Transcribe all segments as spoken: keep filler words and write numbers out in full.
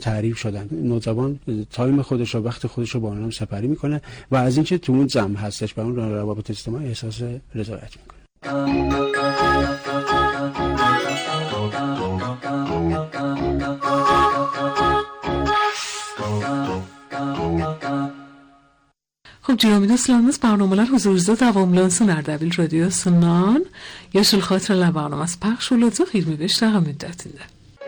تعریف شدن. نوجوان تایم خودش و وقت خودش رو با اونها سپری میکنه و از اینکه تو اون جمع هستش و اون روابط اجتماعی احساس رضایت میکنه. خب جناب دوستان از برنامه‌lar huzurunuzda davamlansın Erdebil Radyosu'ndan Yaşıl Xatirələr barnaması pəxş olacaq iyirmi beş dəqiqə müddətində.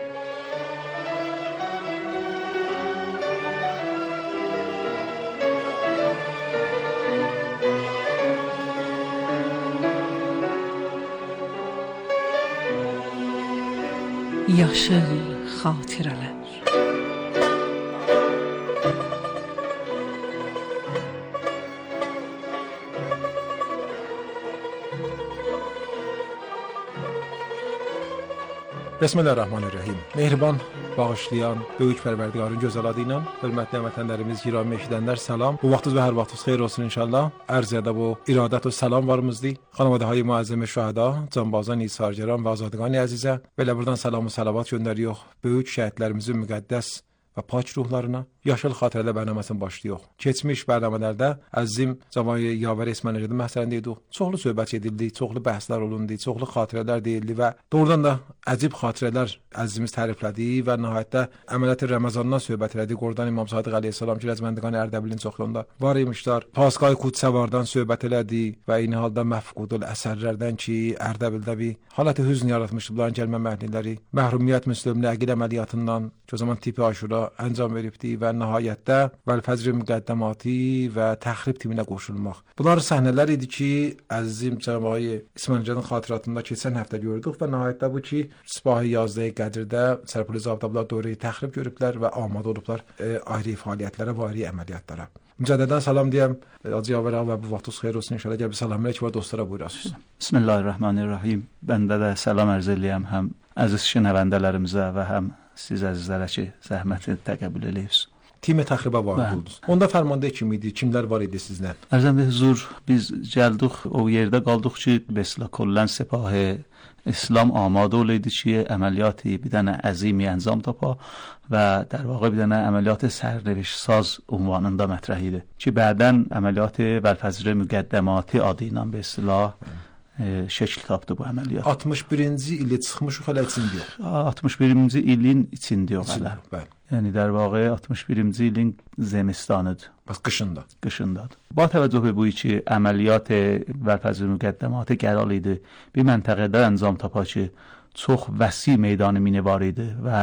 Yaşıl Xatirələr. بسم الله الرحمن الرحیم. Mehriban, bağışlayan, böyük pərverdigarın gözəl adı ilə hörmətli vətənlərimiz, girami eşidənlər salam. Bu vaxtınız və hər vaxtınız xeyir olsun inşallah. Ərz edə bu iradət və salam varımızdır. Xanavadahay muazzəm şühəda, canbazan İsargəran və azadqani əzizə belə buradan salam və salavat göndəriyor böyük şəhidlərimizin müqəddəs və pak ruhlarına. Yaşıl Xatirələr bərnaməsini başlayıq. Keçmiş bərnamələrdə əzizim Cavay Yavər İsmail Rədim məsələsində idik. Çoxlu söhbət edildi, çoxlu bəhslər olundu, çoxlu xatirələr deyildi və doğrudan da əcib xatirələr əzizimiz təriflədi və nəhayətdə əməliyyat Ramazandan söhbət elədik. Oradan İmam Sadiq əleyhissalam ki, Rəzməndiqan Ərdəbilin çoxluğunda var imişlər. Paskay Qudsavardan söhbət elədi və eyni halda məfqudul əsərlərdən ki, Ərdəbildə bir haləti hüzn yaratmışdı bunların gəlmə məhdələri. Məhrumiyyət müslimli əqil əməliyyatından ki, o zaman tipi aşura əncam veribdi və nəhayətdə vəl-fəcr müqəddəmatı və təxrib timinə qoşulmaq. Bunlar səhnələr idi ki, əzizim Cəmayi İsmailcanın xatiratında keçən həftə gördük və nəhayətdə bu ki, Sipahi yazdığı Qədirdə Sərpuli Zabdablar dövrəyi təxrib görüblər və amadə olublar e, ayrı fəaliyyətlərə və ayrı əməliyyatlara. Mücədədən salam deyəm, Hacı Yavər ağa və bu vaxtınız xeyir olsun inşallah. Gəl bir salam elək və dostlara buyurasınız. Bismillahirrahmanirrahim. Bəndə də salam ərz eləyəm həm əziz şinəvəndələrimizə və həm siz əzizlərə ki, zəhməti təqəbbül eləyirsiniz. Timi təxribə var oldunuz. Onda fərmanda kim idi? Kimlər var idi sizlə? Ərzəm və huzur, biz gəldik, o yerdə qaldıq ki, mesela kullən Sepah İslam amadə olaydı ki, əməliyyatı bir dənə əzimi əncam tapa və در واقع bir dənə əməliyyat sərnişsaz ünvanında mətrəh idi. Ki, bədən əməliyyatı vəl-fəcr müqəddəmatı adı ilə bir silah şəkil tapdı bu əməliyyat. altmış birinci ili çıxmış o hələ içində yox. altmış birinci ilin içində yox hələ. Bəli. Yəni در واقع altmış birinci ilin zemistanıdır. Bəs qışında. Qışındadır. Ba təvəccüh به bu ki, əməliyyat vəl-fəcr müqəddəmatı qərar idi. Bir məntəqədə əncam tapa ki, çox vəsi meydanı mini var idi və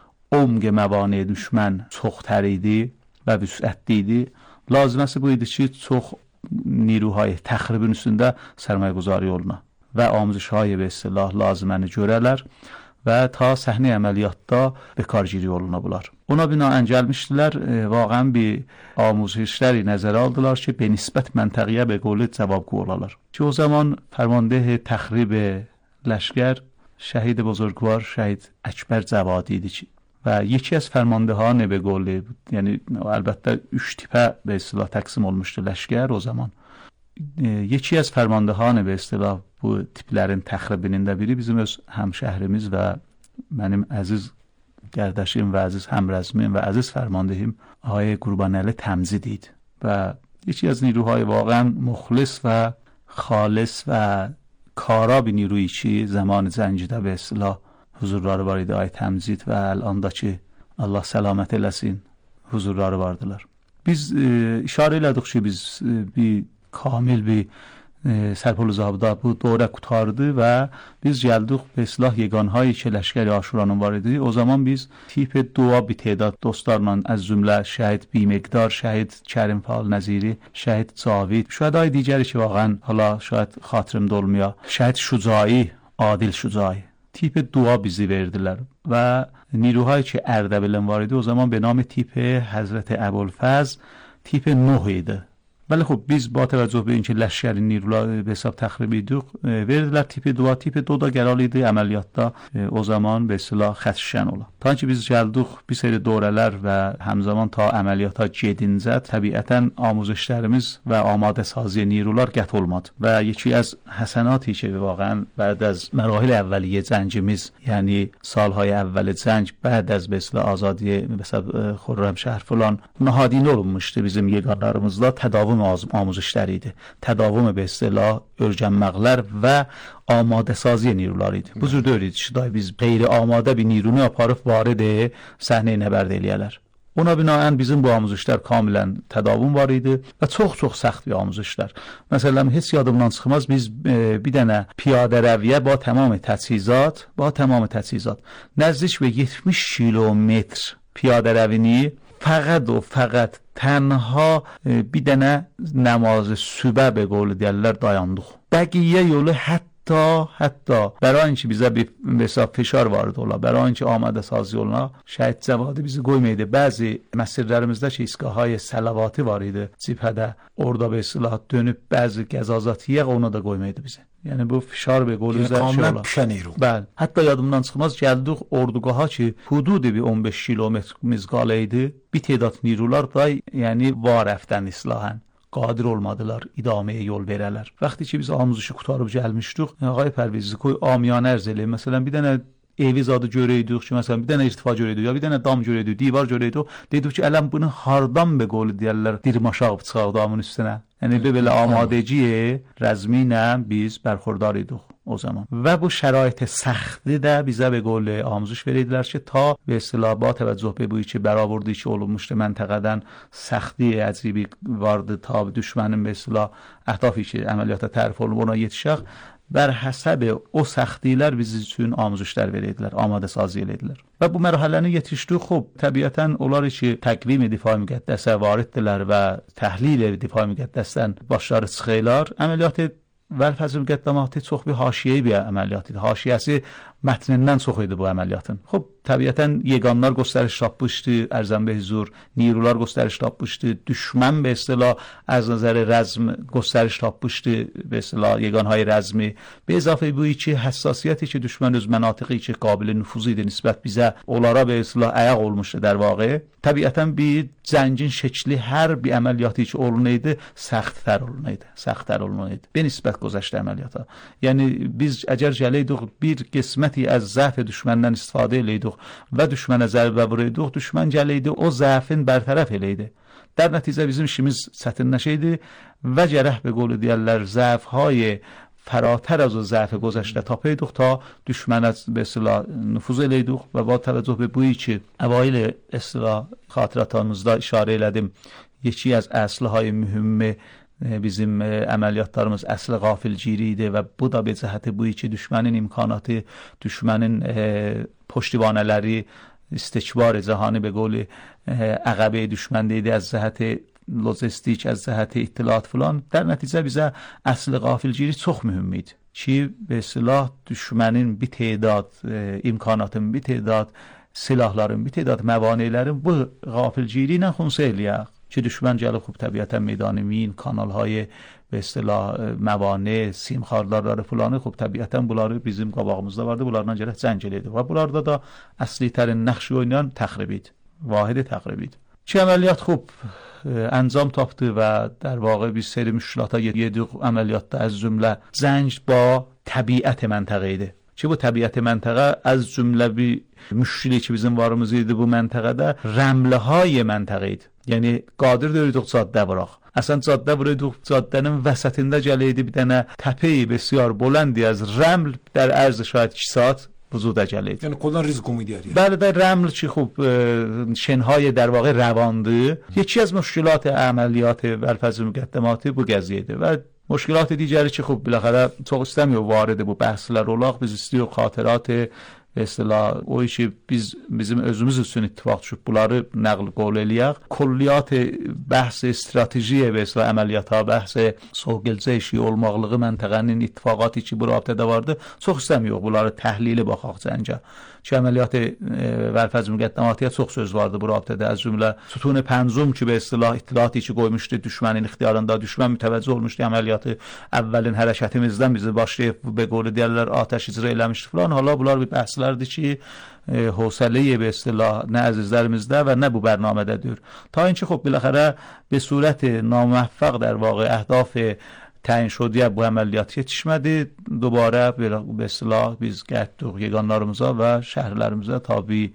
عمق موانع düşmən çoxtər idi və vüsətli idi. Laziməsi bu idi ki, çox نیروهای təxribin üstündə sərmayə quzarı yoluna və amuzişهای به اصطلاح lazıməni görərlər və ta səhni əməliyyatda bekargiri yoluna bular. Ona binaən gəlmişdilər, e, vaqən bir amuzişləri nəzərə aldılar ki, به نسبت məntəqəyə به قول cavabgو olalar. Ki o zaman فرمانده تخریب لشکر شهید بزرگوار شهید اکبر جوادی idi ki və yeki az fərmandehanə به قول yəni əlbəttə üç tipə به اصطلاح təqsim olmuşdu ləşkər o zaman. E, yeki az fərmandehanə به اصطلاح bu tiplərin təxribinin də biri bizim öz həmşəhrimiz və mənim əziz qardaşım və əziz həmrəzmim və əziz fərmandehim Ağay Qurbanəli Təmzid idi və yeki az نیروهای واقعا مخلص و خالص و کارا bir نیرویی ki zaman cəngidə به اصطلاح huzurları var idi Ağay Təmzid və الان da ki Allah səlamət eləsin huzurları vardılar. Biz e, işarə elədik ki biz e, bir kamil bir Sərpol Zabda bu dövrə qutardı və biz gəldik به اصطلاح yeganhایی ki لشکر آشورانın var idi. O zaman biz tip dua bir تعداد dostlarla از cümlə şəhid بیمقدار şəhid Kərim Fal Nəziri şəhid Cavid şəhidای digəri ki واقعا hala şayad xatirimdə olmaya şəhid Şucai Adil Şucai tip dua bizi verdilər və نیروهایی ki Ərdəbilin var idi o zaman به نام tip Həzrət Əbulfəz tip نه idi. ولی خب biz با توجه به اینکه لشکری نیرولا به حساب تخریب ایدوق verdilər tipi dua tipi دو da gəral idi əməliyyatda o zaman به اصطلاح خدشن ola. تا اینکه biz gəldik bir seri dövrələr və həmzaman ta əməliyyata gedincə təbiətən amuzişlərimiz və amadə saziyə nirular qət olmadı və yeki az həsənati ki واقعا بعد از مراحل اولیه جنگimiz یعنی سالهای اول جنگ بعد از به اصطلاح آزادی مثلا خرمشهر فلان نهادینه olunmuşdu bizim yeganlarımızda tədavüm amuzişləri idi. Tədavüm به اصطلاح örgənməqlər və آماده سازی نیروlar idi. Bu cür deyil ki, day biz qeyri amadə bir nirunu aparıb varid səhnəyə nəbərd eləyələr. Ona binaən bizim bu amuzişlər kamilən tədavüm var idi və çox-çox səxt bir amuzişlər. Məsələn, heç yadımdan çıxmaz, biz e, bir dənə piyadə rəviyyə ba tamam təchizat, ba tamam təchizat nəzdik və yetmiş kilometr piyadə rəvini fəqət o fəqət tənha e, bir dənə namazı sübə be qolu deyirlər dayandıq. Bəqiyyə yolu hətta تا حتی برای اینکه bizə bir mesela fişar vardı ola, برای اینکه آماده سازی oluna şəhid cəvadı bizi qoymaydı. Bəzi məsirlərimizdə ki, iskahaya səlavatı var idi cibhədə. Orada bir silah dönüb bəzi qəzazatiyə onu da qoymaydı bizi. Yəni bu fişar be qolu üzərində ola. Bəli. Hətta yadımdan çıxmaz gəldik ordugaha ki, hududu bir on beş kilometr mizqalə idi. Bir tədat nirular da yəni var əfdən islahan qadir olmadılar idameye yol verələr. Vaxtı ki biz amuzişi qutarıb gəlmişdik, ağay Pərvizli qoy amiyane ərz eləyim. Məsələn bir dənə evi zadı görəydik ki, məsələn bir dənə irtifa görəydik, ya bir dənə dam görəydik, divar görəydik. Dedik ki, ələm bunu hardan be qolu deyərlər, dirmaşaq çıxaq damın üstünə. Yəni belə amadeciyə rəzminə biz bərxurdar idik o zaman. Və bu şərait səxti də bizə be qolu amuziş verirdilər ki, ta به اصطلاح با توجه به بویی که برآوردی که olunmuşdu məntəqədən səxti əcibi vardı ta düşmənin به اصطلاح əhdafı ki əməliyyata tərif olunub ona yetişək bər həsəb o səxtilər biz üçün amuzişlər verirdilər, amadə sazı edirdilər. Və bu mərhələni yetişdik. Xub, təbiətən onlar ki təqvim difai müqəddəsə variddirlər və təhlil difai müqəddəsdən başları çıxırlar. Əməliyyatı vəlfəzl müqəddəmatı çox bir haşiyəyi bir əməliyyat idi. Haşiyəsi mətnindən çox idi bu əməliyyatın. Xub, təbiətən yeganlar göstəriş tapmışdı, ərzən be huzur, nirular göstəriş tapmışdı, düşmən be istilah az nəzər rəzm göstəriş tapmışdı, be istilah yeganhay rəzmi. Be izafə bu iki həssasiyyəti ki düşmən öz mənatiqi ki qabil nüfuz idi nisbət bizə, onlara be istilah ayaq olmuşdu در واقع. Təbiətən bir cəngin şəkli hər bir əməliyyatı ki olunaydı, səxtlər olunaydı, səxtlər olunaydı. Be nisbət gözəşdə əməliyyata. Yəni biz əgər gələydik bir qisməti az zəf düşməndən istifadə eləydik və düşmənə zərbə vuraydık, düşmən gələydi o zəfin bərtərəf eləydi. در نتیجه bizim işimiz çətinləşəydi və gərək be qolu deyərlər zəfهای فراتر از ضعف گذشته tapaydık تا düşmənə به اصطلاح nüfuz eləydik və با təvəccüh به بویی ki اوایل اصطلاح xatirətimizdə işarə elədim. Yeki az əslهای mühüm bizim əməliyyatlarımız əsli qafilgiri idi və bu da be cəhəti buyi ki düşmənin imkanatı, düşmənin پشتیبانەləri istikbar cəhani be qolu əqəbə düşməndə idi az cəhəti lojistik, az cəhəti ittilat filan. در nəticə bizə əsli qafilgiri çox mühüm idi ki be silah düşmənin bir tədad imkanatın, bir tədad silahların, bir tədad məvanələrin bu qafilgiri ilə xunsa eləyək ki düşmən gəlib xub təbiətən meydanı min, kanalهای به اصطلاح موانع سیمخاردارları فلانı خب طبیعتا bunları bizim qabağımızda vardı. Bunlardan gərək cəng eləydi və bunlarda da əsli tərin nəqşi oynayan təxrib idi. Vahidi təxrib idi. Ki əməliyyat xub انجام tapdı və در واقع bir seri müşkilata yedik əməliyyatda az cümlə zəng با təbiət məntəqə idi. Ki bu təbiət məntəqə az cümlə bir müşkili ki bizim varımız idi bu məntəqədə rəmləhay məntəqə idi. Yəni qadir deyildik caddə vuraq. Əsən caddə vuruyduq, caddənin vəsətində gələydi bir dənə təpəyi بسیار بلندی از رمل در عرض شاید iki saat وجود gələydi. Yəni qoldan risk umidiyyəri. Bəli də rəml ki xub şenهای در واقع روانdı. یکی از مشکلات عملیات ولفظ müqəddəmatı bu qəziyyə idi və مشکلات دیگری که خب بالاخره çox istəmiyor vارد bu bəhslər olaq. Biz istiyor xatirət به اصطلاح o işi biz bizim özümüz üçün ittifaq düşüb bunları nəql qol eləyək. Kulliyyat bəhs stratejiyə və eصلاح əməliyyata bəhs soğgelcə işi olmaqlığı məntəqənin ittifaqatı ki bu rabitədə vardı. Çox istəmiyor bunları təhlili baxaq cəngə. Ki əməliyyat vəlfəz müqəddəmatıya çox söz vardı bu rabitədə. Az cümlə sütun pənzum ki به اصطلاح ittilatı ki qoymuşdu düşmənin ixtiyarında, düşmən mütəvəccüh olmuşdu əməliyyatı. Əvvəlin hərəkətimizdən bizi başlayıb be qolu deyərlər atəş icra eləmişdi falan. Hala bunlar bir bəhslər əsaslardır ki, حوصله به اصطلاح نه عزیزlerimizdə و نه bu برنامه‌دədir. تا اینکه خب بالاخره به صورت ناموفق در واقع اهداف تعیین شده bu əməliyyat yetişmədi. دوباره به اصطلاح biz getdik yeganlarımıza və şəhərlərimizə tabi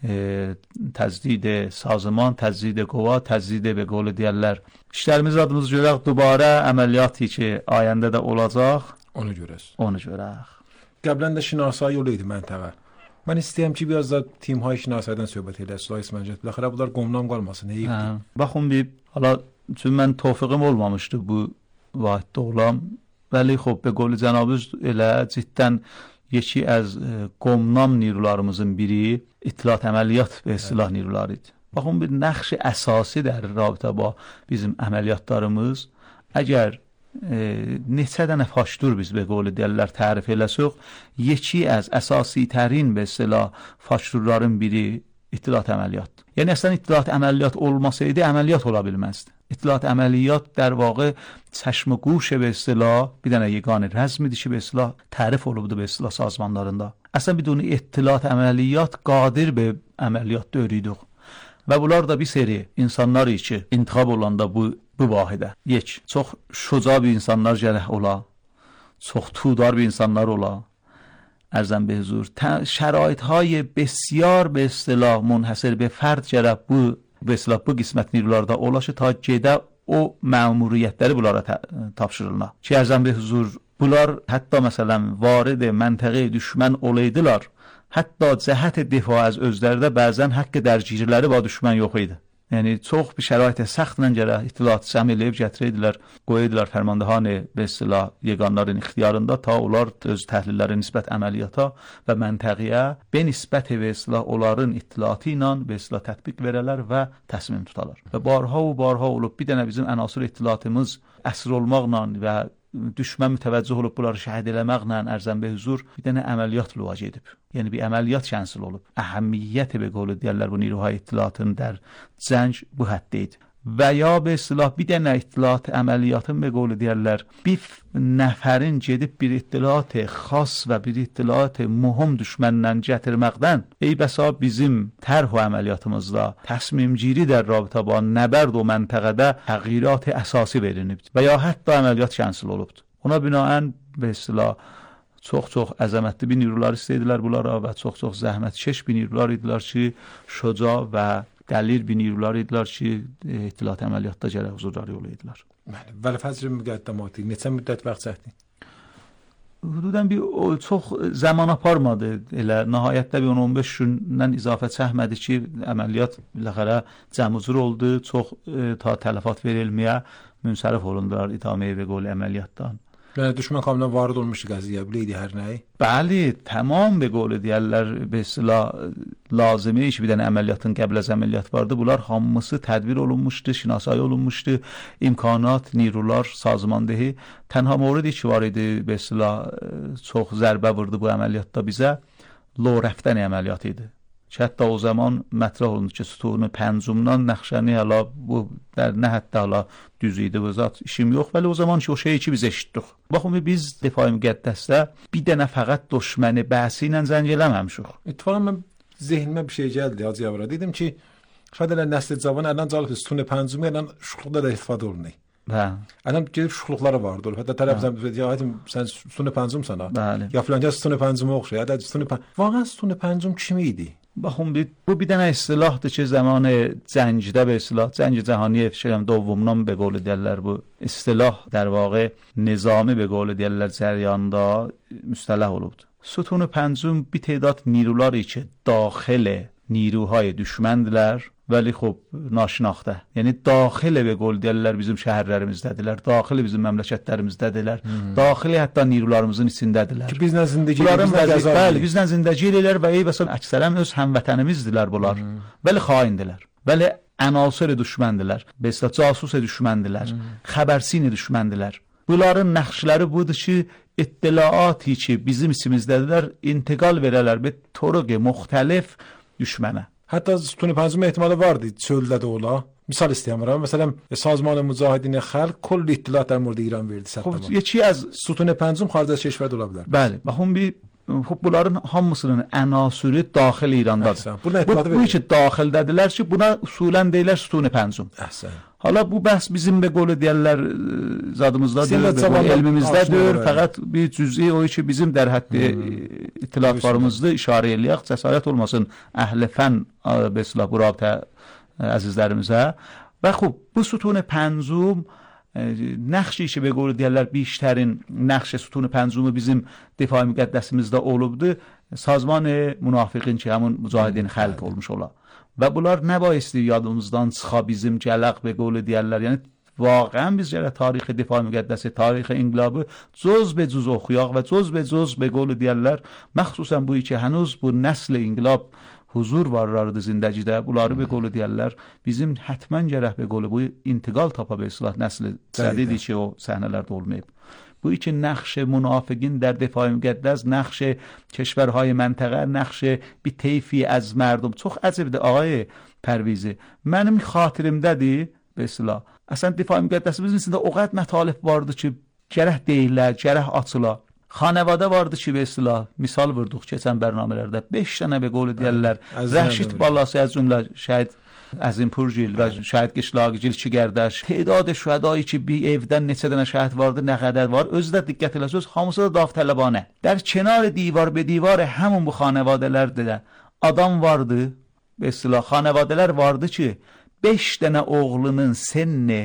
təzdid sazman, təzdid qova, təzdid به قول deyirlər. İşlərimiz adımız görək دوباره əməliyyatı ki ayəndə də olacaq. Onu görəs. Onu görək. قبلا da şinasایی oluydu məntəqə. Mən istəyirəm ki biraz da tim های şinasaydan söhbət edək. Sülay İsmancət. Biləxərə bunlar qomdan qalmasın. Heyif. Baxın bir حالا چون من توفیقم olmamışdı bu vahiddə olam. Vəli xub به قول cənabınız elə ciddən yeki az qomnam نیروlarımızın biri اطلاعات əməliyyat به اصطلاح نیروlarıydı. Baxın bir نقش əsası در رابطه با bizim əməliyyatlarımız əgər neçə dənə faşdur biz به قول deyirlər tərif eləsək yeki az əsasi tərin به اصطلاح faşdurların biri اطلاعات əməliyyat. Yəni əslən اطلاعات əməliyyat olmasaydı əməliyyat ola bilməzdi. اطلاعات əməliyyat در واقع چشم و گوش به اصطلاح bir dənə yeganə rəzmidir ki به اصطلاح tərif olubdu به اصطلاح sazmanlarında. Əslən biduni اطلاعات əməliyyat qadir به əməliyyat döyürdük. Və bunlar da bir seri insanlar ki intiqab olanda bu bu vahidə. یک çox şuca bir insanlar gərək ola. çox تودار bir insanlar ola. ارزم به حضور شرایط های بسیار به اصطلاح منحصر به فرد gərək bu به اصطلاح bu qismət نیروlarda olaşı ta gedə o məmuriyyətləri bunlara tapşırılma. Ki ارزم به حضور bunlar hətta məsələn varid məntəqə düşmən olaydılar. Hətta cəhət difaa az özlərdə bəzən haqq dərgirləri və düşmən yox idi. Yəni çox bir şərait səxtlə gərək ittiliat cəm eləyib gətirəydilər, qoyaydılar fərmandahan به اصطلاح yeganların ixtiyarında ta onlar öz təhlilləri nisbət əməliyyata və məntəqəyə be nisbət به اصطلاح onların ittiliatı ilə به اصطلاح tətbiq verələr və təsmim tutalar. Və barha və barha olub bir dənə bizim ənasır ittiliatımız əsr olmaqla və düşmən mütəvəccüh olub bunları şəhid eləməklə ərzən به حضور bir dənə əməliyyat luvac edib. Yəni bir əməliyyat kənsil olub. Əhəmiyyəti به قول deyirlər bu نیروهای اطلاعاتın در جنگ bu hədddə idi. Və ya به اصطلاح bir dənə ittiliat əməliyyatın به قول deyirlər bir nəfərin gedib bir ittiliat xas və bir ittiliat mühüm düşməndən gətirməkdən ey bəsa bizim tərh əməliyyatımızda təsmimgiri در رابطه با نبرد و məntəqədə təğyirat əsası verilibdi və ya hətta əməliyyat kənsil olubdu. Ona binaən به اصطلاح çox-çox əzəmətli bir نیروlar istədilər bunlara və çox-çox zəhmətkeş bir نیروlar idilər ki, şuca və dəlir bir نیروlar idilər ki, ittiliat əməliyyatda gərək huzurları yolu idilər. Bəli, vəli fəzr müqəddəmatı neçə müddət vaxt çəkdi? Hududən bir o, çox zaman aparmadı. Elə nəhayətdə bir on on beş gündən izafə çəkmədi ki, əməliyyat biləxərə cəmuzur oldu. Çox e, ta tələfat verilməyə münsərif olundular idaməyə və qol əməliyyatdan. Yəni düşmən kamilən varid olmuşdu qəziyə, biləydi hər nəyi? Bəli, tamam به قول deyirlər به اصطلاح lazımi ki bir dənə əməliyyatın qəbl az əməliyyat vardı. Bunlar hamısı tədbir olunmuşdu, şinasایی olunmuşdu. İmkanat, نیروlar, sazmandehi. Tənha موردی ki var idi به اصطلاح çox zərbə vurdu bu əməliyyatda bizə. Lo rəfdən əməliyyatı idi. Ki hətta o zaman mətrah olundu ki sütunu pəncumdan nəxşəni hələ bu در nə hətta hələ düz idi bu zat işim yox. Vəli o zaman ki o şeyi ki biz eşitdik. Baxın biz difai müqəddəsdə bir dənə fəqət düşməni bəhsi ilə zəng eləməmişik. اتفاقا mən zehnimə bir şey gəldi Hacı Yavra. Dedim ki şaید elə nəsli cavan ələn calıb sütunu pəncumi ilə şuxluqda da istifadə olunur. Hə. Ələn gedib şuxluqları vardı. Hətta tərəfsən ya sən sütunu pəncumsan ha. Bəli. Ya filanca sütunu pəncuma oxşayır. Ya da sütunu واقعا sütunu pəncum kimi idi? Baxın bu bir dənə istilahdır ki zamanı cəngdə به اصطلاح جنگ جهانی شدم دومdan به قول deyirlər bu istilah در واقع nizami به قول deyirlər cəryanında müstəlah olubdu. Sütunu pəncum bir تعداد نیروları ki daxil نیروهای düşməndilər ولی خب ناشناخته. Yəni daxil به قول deyirlər bizim şəhərlərimizdədirlər, daxil bizim məmləkətlərimizdədirlər, daxili hətta نیروlarımızın içindədirlər. Ki bizlə zindəgi bəli, bizlə zindəgi eləyirlər və ey bəs əksərən öz həmvətənimizdilər bunlar. Bəli xaindilər. Bəli ənasır düşməndilər. Bəs casus düşməndilər. Xəbərsin düşməndilər. Bunların nəxşləri budur ki, ittilaatı ki bizim içimizdədirlər, intiqal verələr bir toruq müxtəlif düşmənə. Hətta sütun pəncum ehtimalı vardı çöldə də ola. Misal istəyirəm. Məsələn, Sazman Mücahidin Xalq kol ittiliat در مورد ایران verdi səttəma. Xub, yeki az sütun pəncum xarici kəşfərdə ola bilər. Bəli, baxın bir xop bunların hamısının ənasiri daxil İrandadır. Əhsən. Buna Bu, etiqad bu ki daxildədirlər ki, buna usulən deyirlər sütun-i pəncum. Əhsən. Hala bu bəhs bizim be qolu deyirlər zadımızdadır, elmimizdədir. Fəqət bir cüz'i o ki bizim در حد itilaflarımızda işarə eləyək, cəsarət olmasın əhl-i fən be islah bu rabitə əzizlərimizə. Və xub bu sütun-i pəncum نقشی که به قول دیگر بیشترین نقش ستون پنجم bizim دفاع müqəddəsimizdə olubdu. Sazman münafıqin ki همون mücahidin xalq olmuş ola. Və bunlar nə bayistir yadımızdan çıxa bizim gələq به قول دیگرlər. Yəni واقعا biz gələ tarixi difaa müqəddəsi, tarixi inqilabı cüz be cüz oxuyaq və cüz be cüz به قول دیگرlər məxsusən bu ki hənuz bu nəsl inqilab huzur varlardı zindəcidə. Bunları be qolu deyərlər. Bizim hətmən gərək be qolu bu intiqal tapa be islah nəsli sədidir ki o səhnələrdə olmayıb. Bu iki نقش منافقین در دفاع مقدس، نقش کشورهای منطقه، نقش bir طیفی از مردم. Çox əcəbdir ağay Pərvizi. Mənim xatirimdədir be islah. Əsən difaa müqəddəsimizin içində o qədər mətalib vardı ki, gərək deyirlər, gərək açıla. Xanəvadə vardı ki, be islah, misal vurduq keçən bərnamələrdə. beş dənə be qolu deyərlər. Rəşid balası az cümlə şəhid Əzimpurgil və şəhid Qışlaqgil Çigərdəş. Tədadı şühədayı ki, bir evdən neçə dənə şəhid vardı, nə qədər var. Özü də diqqət eləsəz, hamısı da davtələbanə. در کنار دیوار به دیوار همون bu xanəvadələrdə də adam vardı. Be islah, xanəvadələr vardı ki, beş dənə oğlunun senni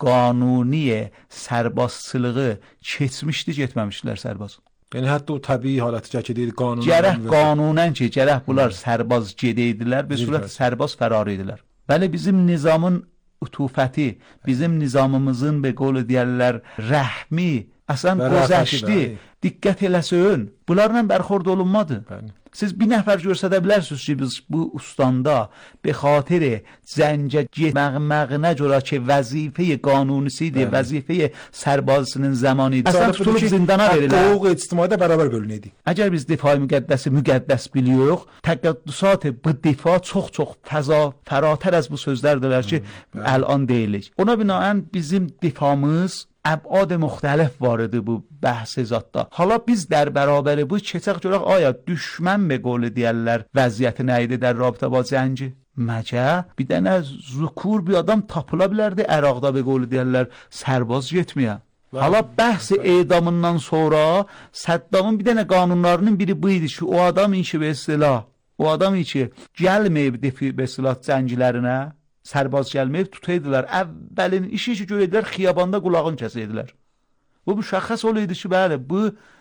qanuni sərbazçılığı keçmişdi, getməmişdilər sərbaz. Yəni hətta o təbii halətə çəkildi qanun. Gərək qanunən ki, gərək bunlar sərbaz gedəydilər, bir surət sərbaz fərar idilər. Bəli, bizim nizamın ütufəti, bizim nizamımızın be qolu deyərlər rəhmi, əsən gözəşdi, diqqət eləsin. Bunlarla bərxord olunmadı. Bəli. Siz bir nəfər görsədə bilərsiniz ki, biz bu ustandə به خاطر زنجه مغمغنه görə ki vəzifə qanunisidir, vəzifə sərbazının zamanıdır. Əsən tutulub zindana verirlər. Hüquq ictimaidə bərabər bölünəydi. Əgər biz difai müqəddəsi müqəddəs biliyoruz, təqəddüsat bu difa çox-çox fəza fəratər az bu sözlərdirlər ki, الان deyilik. Ona binaən bizim difamız ابعاد مختلف وارد bu بحث zatda. Hala biz در برابر bu keçək görək آیا düşmən به قول deyərlər vəziyyəti nə idi در رابطه با zənci? Məcə bir dənə zukur bir adam tapıla bilərdi Əraqda به قول deyərlər sərbaz getməyə. Hala bəhs edamından sonra Səddamın bir dənə qanunlarının biri bu idi ki, o adam işi be istilah, o adam işi gəlməyib defi be istilah zəncilərinə sərbaz gəlməyib tutaydılar. Əvvəlin işi ki görədilər xiyabanda qulağını kəsəydilər. Bu müşəxəs olaydı ki, bəli, bu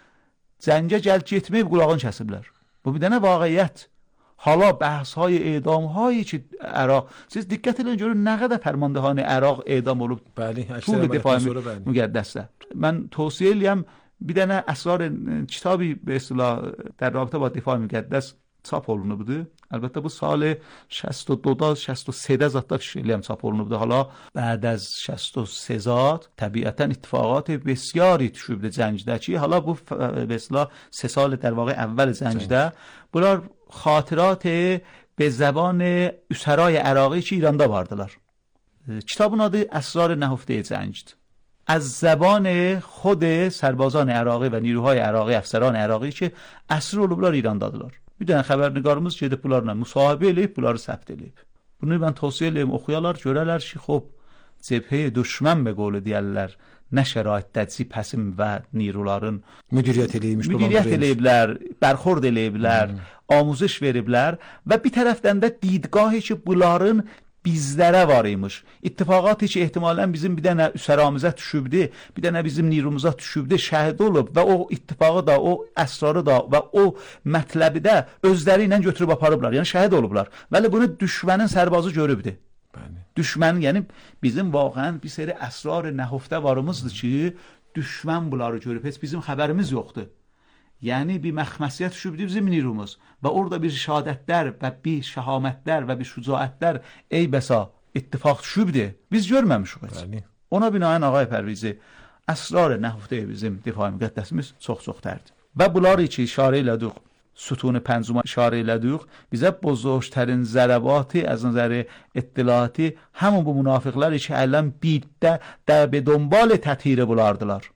zəncə gəl getməyib qulağını kəsiblər. Bu bir dənə vaqiət. Hala bəhsهای edamهایی ki Əraq, siz diqqət edin görün nə qədər fərmandehan Əraq edam olub. Bəli, əksər difai müqəddəsdə. Mən tövsiyə eləyəm bir dənə əsrar kitabı به اصطلاح در رابطه با دفاع müqəddəs çap olunubdu. Əlbəttə bu sal شصت و دو شصت و سه zətdə fikirləyəm çap olunubdu. Hala بعد از شصت و سه zat təbiətən ittifaqat بسیاری düşübdü zəngdə ki, hala bu به اصطلاح سه سال در واقع اول zəngdə bunlar خاطرات به زبان اسرای عراقی که ایراندا vardılar. Kitabın adı اسرار نهفته زنجد. از زبان خود سربازان عراقی و نیروهای عراقی، افسران عراقی که اسیر olublar İrandadırlar. Bir dənə xəbərnigarımız gedib bunlarla müsahibə eləyib, bunları səbt eləyib. Bunu mən tövsiyə eləyim, oxuyalar, görərlər ki, xop, cəbhəyə düşmən be qolu deyərlər, nə şəraitdə cibhəsim və niruların müdiriyyət eləyibmiş, müdiriyyət eləyiblər, bərxord eləyiblər, amuzış veriblər və bir tərəfdən də didgahı ki, bunların bizlərə var imiş. İttifaqatı ki, ehtimalən bizim bir dənə üsəramıza düşübdi, bir dənə bizim nirumuza düşübdi, şəhid olub və o ittifağı da, o əsrarı da və o mətləbi də özləri ilə götürüb aparıblar, yəni şəhid olublar. Vəli bunu düşmənin sərbazı görübdü. Düşmən, yəni bizim vaxən bir seri əsrar nəhufdə varımızdır ki, düşmən bunları görüb, heç bizim xəbərimiz yoxdur. Yəni bir məxməsiyyət düşübdü bizim nirumuz və orada bir şəhadətlər və bir şəhamətlər və bir şücaətlər ey bəsa ittifaq düşübdü. Biz görməmişik heç. Ona binaən ağay Pərvizi əsrar nəhufdə bizim difai müqəddəsimiz çox-çox dərdir. Və bunları ki işarə elədik, sütun پنجم işarə elədik, bizə bozuştərin zərəbatı az نظر اطلاعاتی همون bu münafıqlar ki ələn bitdə də be دنبال تطهیر bulardılar.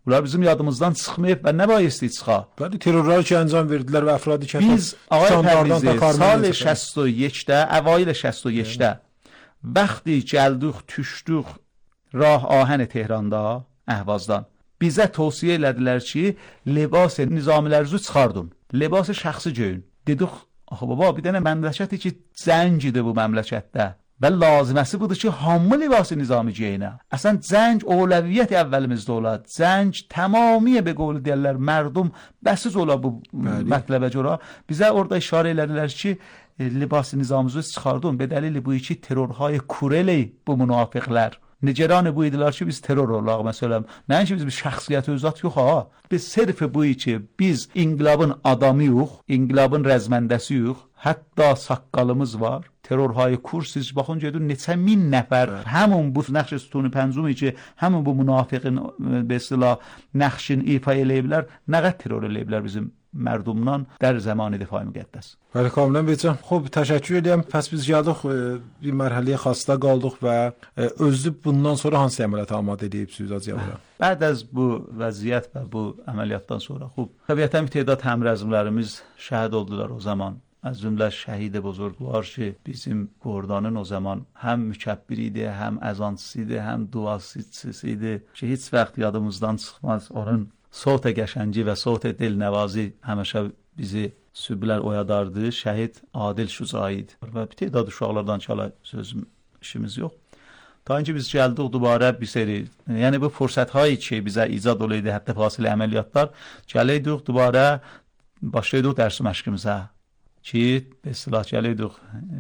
Bunlar bizim yadımızdan çıxmayıb və nə bayisli çıxa. Bəli, terrorlar ki انجام verdilər və əfradi ki biz ağay Pərvizi سال شصت و یک اوایل شصت و یک وقتی gəldik, düşdük rah ahən Tehranda, Əhvazdan. Bizə tövsiyə elədilər ki, libas nizamilərinizi çıxardın. Libas şəxsi geyün. Dedik, axı baba, bir dənə məmləkəti ki, zəngidir bu məmləkətdə. Və laziməsi budur ki, hamı libas nizami geyinə. Əslən, zəng əvvəliyyət əvvəlimizdə ola. Zəng tamamiyə be qovlu deyərlər, mərdum bəsiz ola bu mətləbə görə. Bizə orada işarə elədilər ki, libas nizamımızı çıxardın. Be dəlili bu iki terrorhay kureli bu münafıqlər. Niceran bu idilər ki, biz terror olaq, məsələn. Nəyin ki, biz bir şəxsiyyət özat yox, ha. Biz sırf bu ki, biz inqilabın adamı yox, inqilabın rəzməndəsi yox, hətta saqqalımız var. Terrorhay kur, siz baxın gedin, neçə min nəfər, həmin bu nəqş sütunu pəncumi ki, həmin bu münafiqin, be istilah, nəqşin ifa eləyiblər, nə qəd terror eləyiblər bizim mərdumdan در زمان دفاع müqəddəs. Bəli, kamilən bəyəcəm. Xob, təşəkkür edirəm. Pəs biz gəldik, bir mərhələyə xasta qaldıq və özü bundan sonra hansı əməliyyat amadə edibsiniz acaba? بعد از bu vəziyyət və bu əməliyyatdan sonra xob, təbiətən bir تعداد həmrəzmlərimiz şəhid oldular o zaman. از جمله شهید بزرگوار که bizim گردانın o zaman hem mükəbbir idi, hem əzansız idi, hem duasız idi ki hiç vaxt yadımızdan çıxmaz. Onun صوت qəşəngi və صوت dilnəvazi həmişə bizi süblər oyadardı. Şəhid Adil Şucaid və bir تعداد uşaqlardan ki, sözüm işimiz yox. Ta ki biz gəldik dubara bir seri, yəni bu fürsətləri ki bizə icad olaydı, hətta fasilə əməliyyatlar, gələydik dubara, başlayırdıq dərs məşqimizə ki, istilah gələydik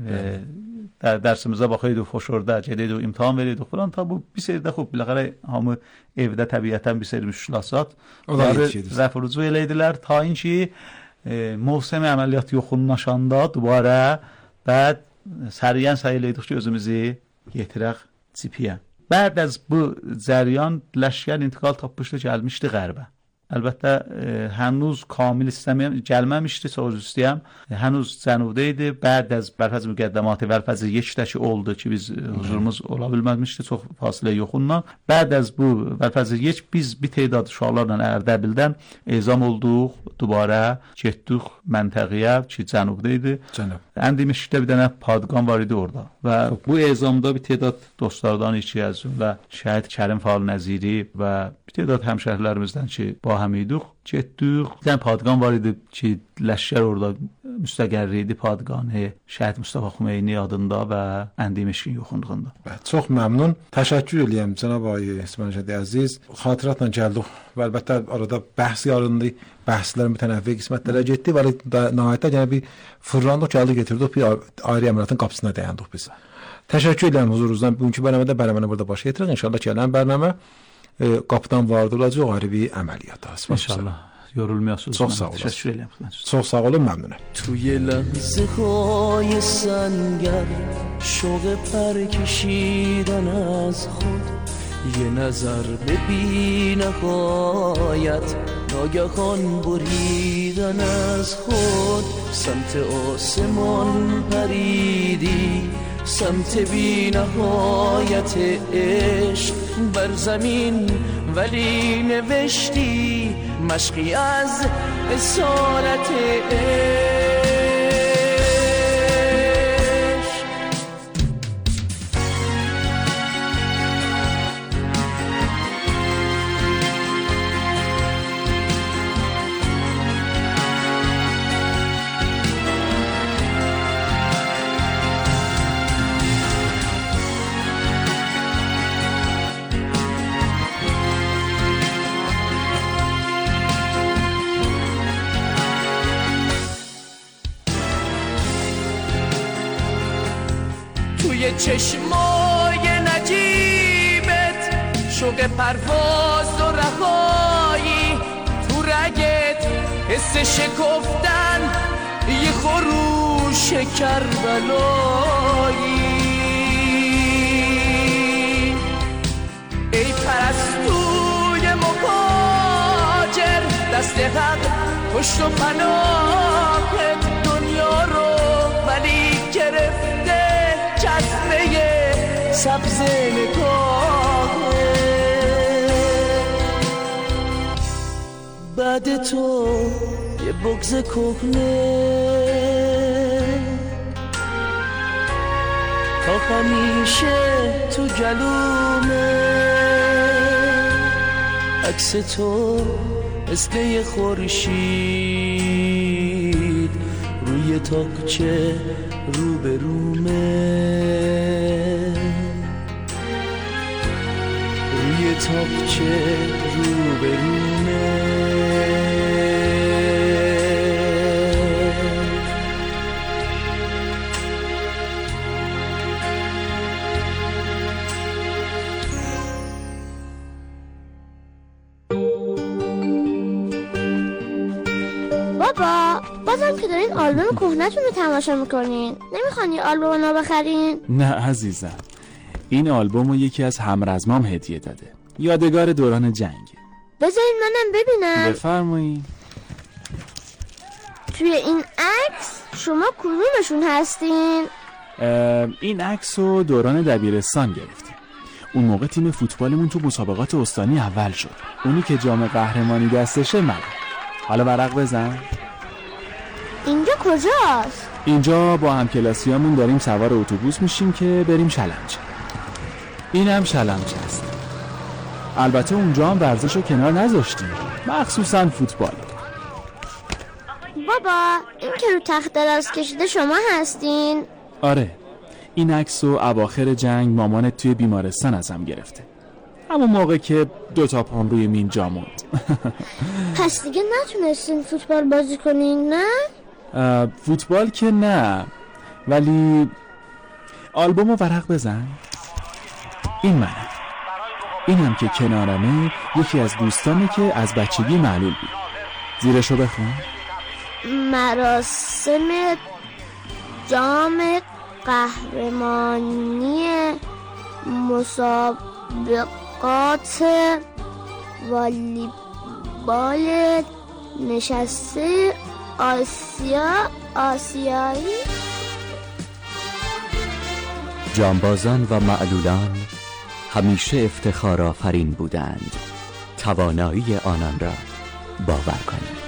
در درسımıza baxıyorduk, foşorda gediydik, imtahan verirdik falan. Ta bu bir seridə xub biləxərə hamı evdə təbiətən bir seri müşkilasat rəfurucu eləydilər. Ta ki e, mövsəm əməliyyat yoxunlaşanda dubara bəd səriyən sayılıyorduk ki özümüzü yetirək cipiyə. Bəd az bu cəryan ləşkər intiqal tapmışdı, gəlmişdi qərbə. Əlbəttə hənuz kamil istəməyəm, gəlməmişdi, söz istəyəm. Hənuz cənubda idi. Bəd az Vəlfəz müqəddəmatı Vəlfəz yekdə ki oldu ki biz huzurumuz ola bilməmişdi, çox fasilə yoxundan. Bəd az bu Vəlfəz yek biz bir تعداد uşaqlarla Ərdəbildən ezam olduq, dubara getdik məntəqəyə ki cənubda idi. Cənub.Əndimişdə bir dənə padqan var idi orada. Və bu ezamda bir تعداد dostlardan iki əzim və şəhid Kərim Fal Nəziri və bir تعداد həmşəhərlərimizdən ki با هم idik, getdik. Bir dənə padqan var idi ki, ləşkər orada müstəqərri idi, padqanı Şəhid Mustafa Xümeyni adında və Əndimişkin yoxunluğunda. Çox məmnun. Təşəkkür edirəm cənab ağay İsmail əziz. Xatirətlə gəldik və əlbəttə arada bəhs yarındı. Bəhslərin mütənəvvi qismətlərə getdi və nəhayətdə yəni bir fırlandıq, gəldik, getirdik, bir ayrı əməliyyatın qapısına dayandık biz. Təşəkkür edirəm huzurunuzdan. Bugünkü bərnamədə bərnaməni burada baş yetiririk. İnşallah gələn bərnamə qapıdan vardırılacaq ayrı bir əməliyyata. İnşallah. Yorulmayasınız. Çox sağ olun. Təşəkkür edirəm. Çox sağ olun, məmnunam. توی لحظه های سنگر شوق پر کشیدن از خود یه نظر به بی نهایت ناگهان بریدن از خود سمت آسمان پریدی سمت بی نهایت عشق بر زمین ولی نوشتی مشقی از اسارت عشق توی چشمای نجیبت شوق پرواز و رهایی تو رگت حس شکفتن یه خروش کربلایی ای پرستوی مهاجر دست حق پشت و پناهت دنیا رو ولی گرفته جذبه سبز نگاهه بعد تو یه بغض کهنه تا همیشه تو گلومه، عکس تو مثل یه خورشید روی تاقچه رو به رومه، روی تاقچه رو به رومه. بابا بازم که دارین آلبوم کهنه‌تون رو تماشا میکنین، نمیخوان یه آلبوم نو بخرین؟ نه عزیزم، این آلبوم رو یکی از همرزمام هدیه داده، یادگار دوران جنگ. بذارین منم ببینم. بفرمایید. توی این عکس شما کدومشون هستین؟ این عکس رو دوران دبیرستان گرفتیم. اون موقع تیم فوتبالمون تو مسابقات استانی اول شد. اونی که جام قهرمانی دستشه من. حالا ورق بزن. اینجا کجاست؟ اینجا با همکلاسیامون داریم سوار اتوبوس میشیم که بریم شلمچه. اینم شلمچه است. البته اونجا هم ورزش رو کنار نذاشتیم، مخصوصا فوتبال. بابا این که رو تخت دراز کشیده شما هستین؟ آره، این عکس رو اواخر جنگ مامانت توی بیمارستان ازم گرفته، همون موقع که دوتا پام روی مین جا موند. پس دیگه نتونستین فوتبال بازی کنین نه؟ فوتبال که نه، ولی آلبومو ورق بزن. این منم، اینم که کنارمه یکی از دوستانه که از بچگی معلول بود. زیرشو بخون. مراسم جام قهرمانی مسابقات والیبال نشسته آسیا آسیایی. جانبازان و معلولان همیشه افتخار آفرین بودند. توانایی آنان را باور کنید.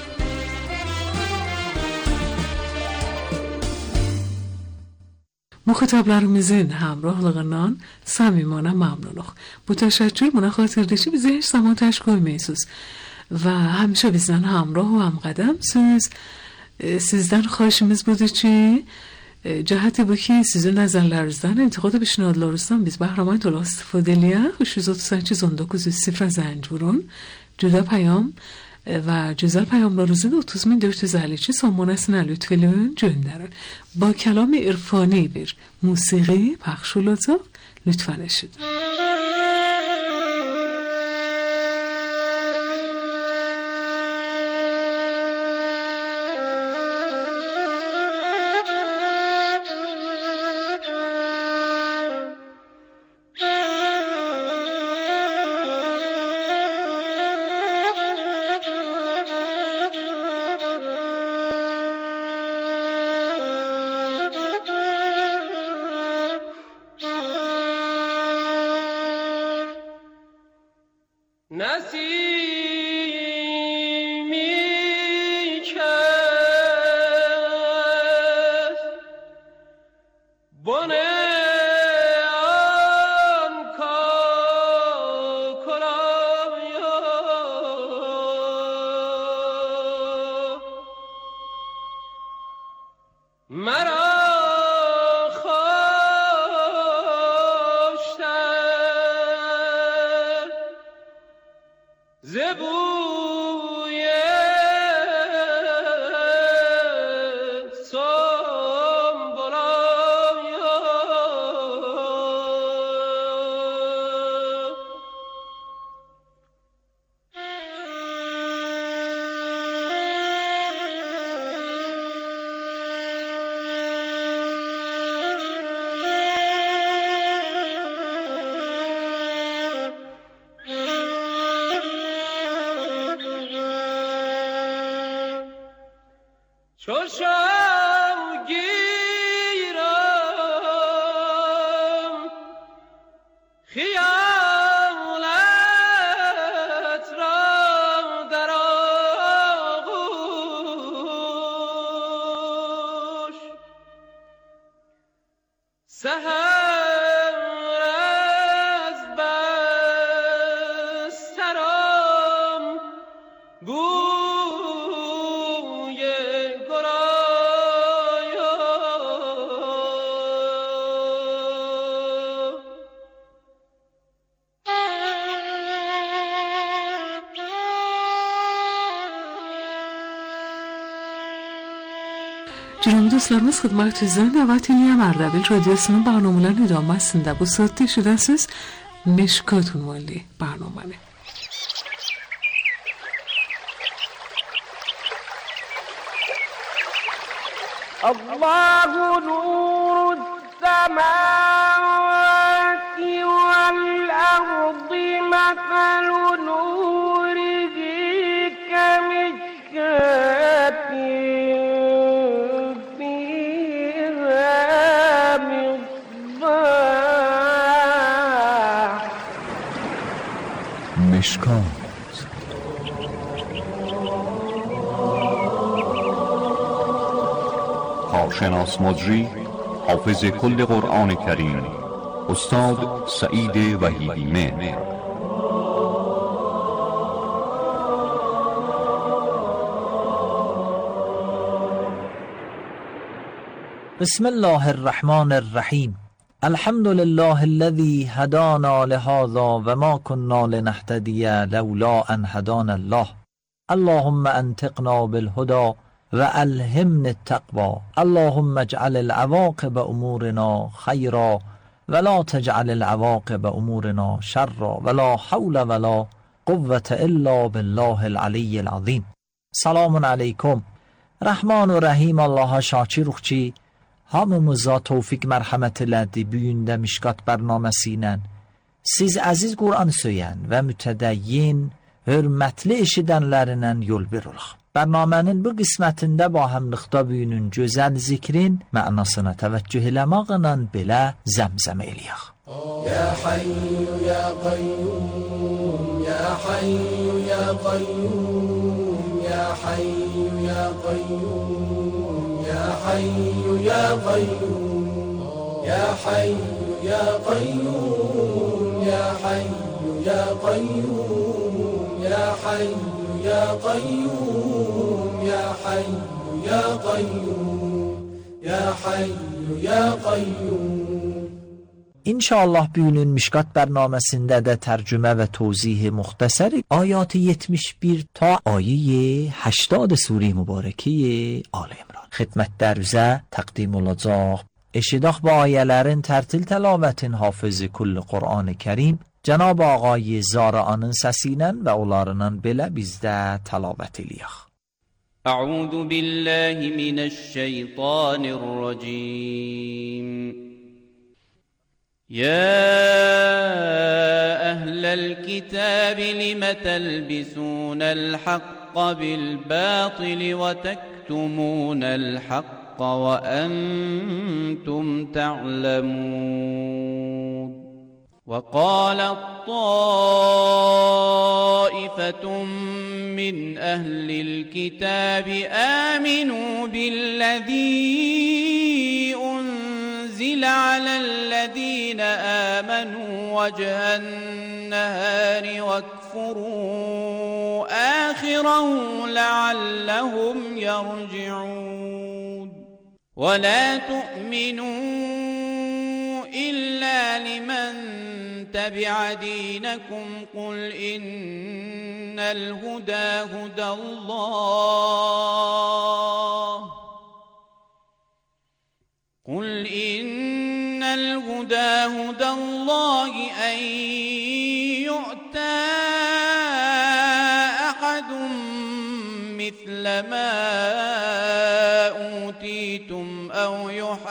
مخاطب لرمزین همراه لغنان صمیمانه ممنونخ bu təşəkkür buna xatirdir ki bizi heç zaman təş qoymayısınız və həmişə bizdən همراه و همقدمsiniz. Sizdən xahişimiz budur ki cəhəti bu ki sizin nəzərlərinizdən, intiqad və پیشنهادlarınızdan biz bəhrəmand olaraq istifadə eləyək. üç yüz otuz سه on dokuz yüz صفر زنگ vurun. Cüda pəyam və gözəl pəyamlarınızı da otuz min dörd yüz əlli iki sonmanəsinə lütf edin, göndərin. با کلام عرفانی bir موسیقی پخش olacaq. Lütfən eşidin. خیالت را در Jürüm dostlarımız xidmətçinizdən dəvət edirəm Ərdəbil Radiosunun barnamaların idaməsində bu saatda eşidəsiniz Meşkat ünvanlı barnamanı. Allahu nurus semavati vel ardi mathalu nurihi kemishkatin مشکات کارشناس مجری حافظ کل قرآن کریم استاد سعید وحیدی مهر. بسم الله الرحمن الرحیم. الحمد لله الذي هدانا لهذا وما كنا لنهتدي لولا أن هدانا الله. اللهم انطقنا بالهدى والهمنا التقوى. اللهم اجعل العواقب امورنا خيرا ولا تجعل العواقب امورنا شرا ولا حول ولا قوة الا بالله العلي العظيم. سلام علیکم. رحمان و رحیم Allah şakir ruhçi hamımıza tevfik merhamet elədi. Büyündə Mişkat bərnaməsi ilə siz əziz Qur'an söyən və mütədəyyin hörmətli eşidənlərindən yol bir olaq. Bərnamənin bu qismətində bahəmlıqda büyünün gözəl zikrin mənasına təvəccüh eləmaqla belə zəmzəmə eləyək. Ya hayyu ya qayyum ya hayyu ya qayyum ya hayyu ya qayyum ya hayyu ya qayyum ya hayyu ya qayyum ya hayyu ya qayyum ya hayyu ya qayyum ya hayyu ya qayyum ya hayyu ya qayyum. İnşallah bugünün Mişkat bərnaməsində də tərcümə və tozih müxtəsər ayat yetmiş bir ta ayə هشتاد sure mübarəkə Ali İmran xidmətlərinizə təqdim olacaq. Eşidək bu ayələrin tərtil təlamətin hafızı kulli Qur'an-ı Kərim Cənab Ağay Zara'anın səsi ilə və onlarından belə bizdə təlavət eləyək. Əuzu billahi minəşşeytanirracim. يا أهل الكتاب لم تلبسون الحق بالباطل وتكتمون الحق وأنتم تعلمون. وقالت طائفة من أهل الكتاب آمنوا بالذي أنزل على الذين آمنوا وجه النهار واكفروا آخره لعلهم يرجعون. ولا تؤمنوا إلا لمن تبع دينكم قل إن الهدى هدى الله قل إن الهدى هدى الله أن يؤتى أحد مثل ما أوتيتم أو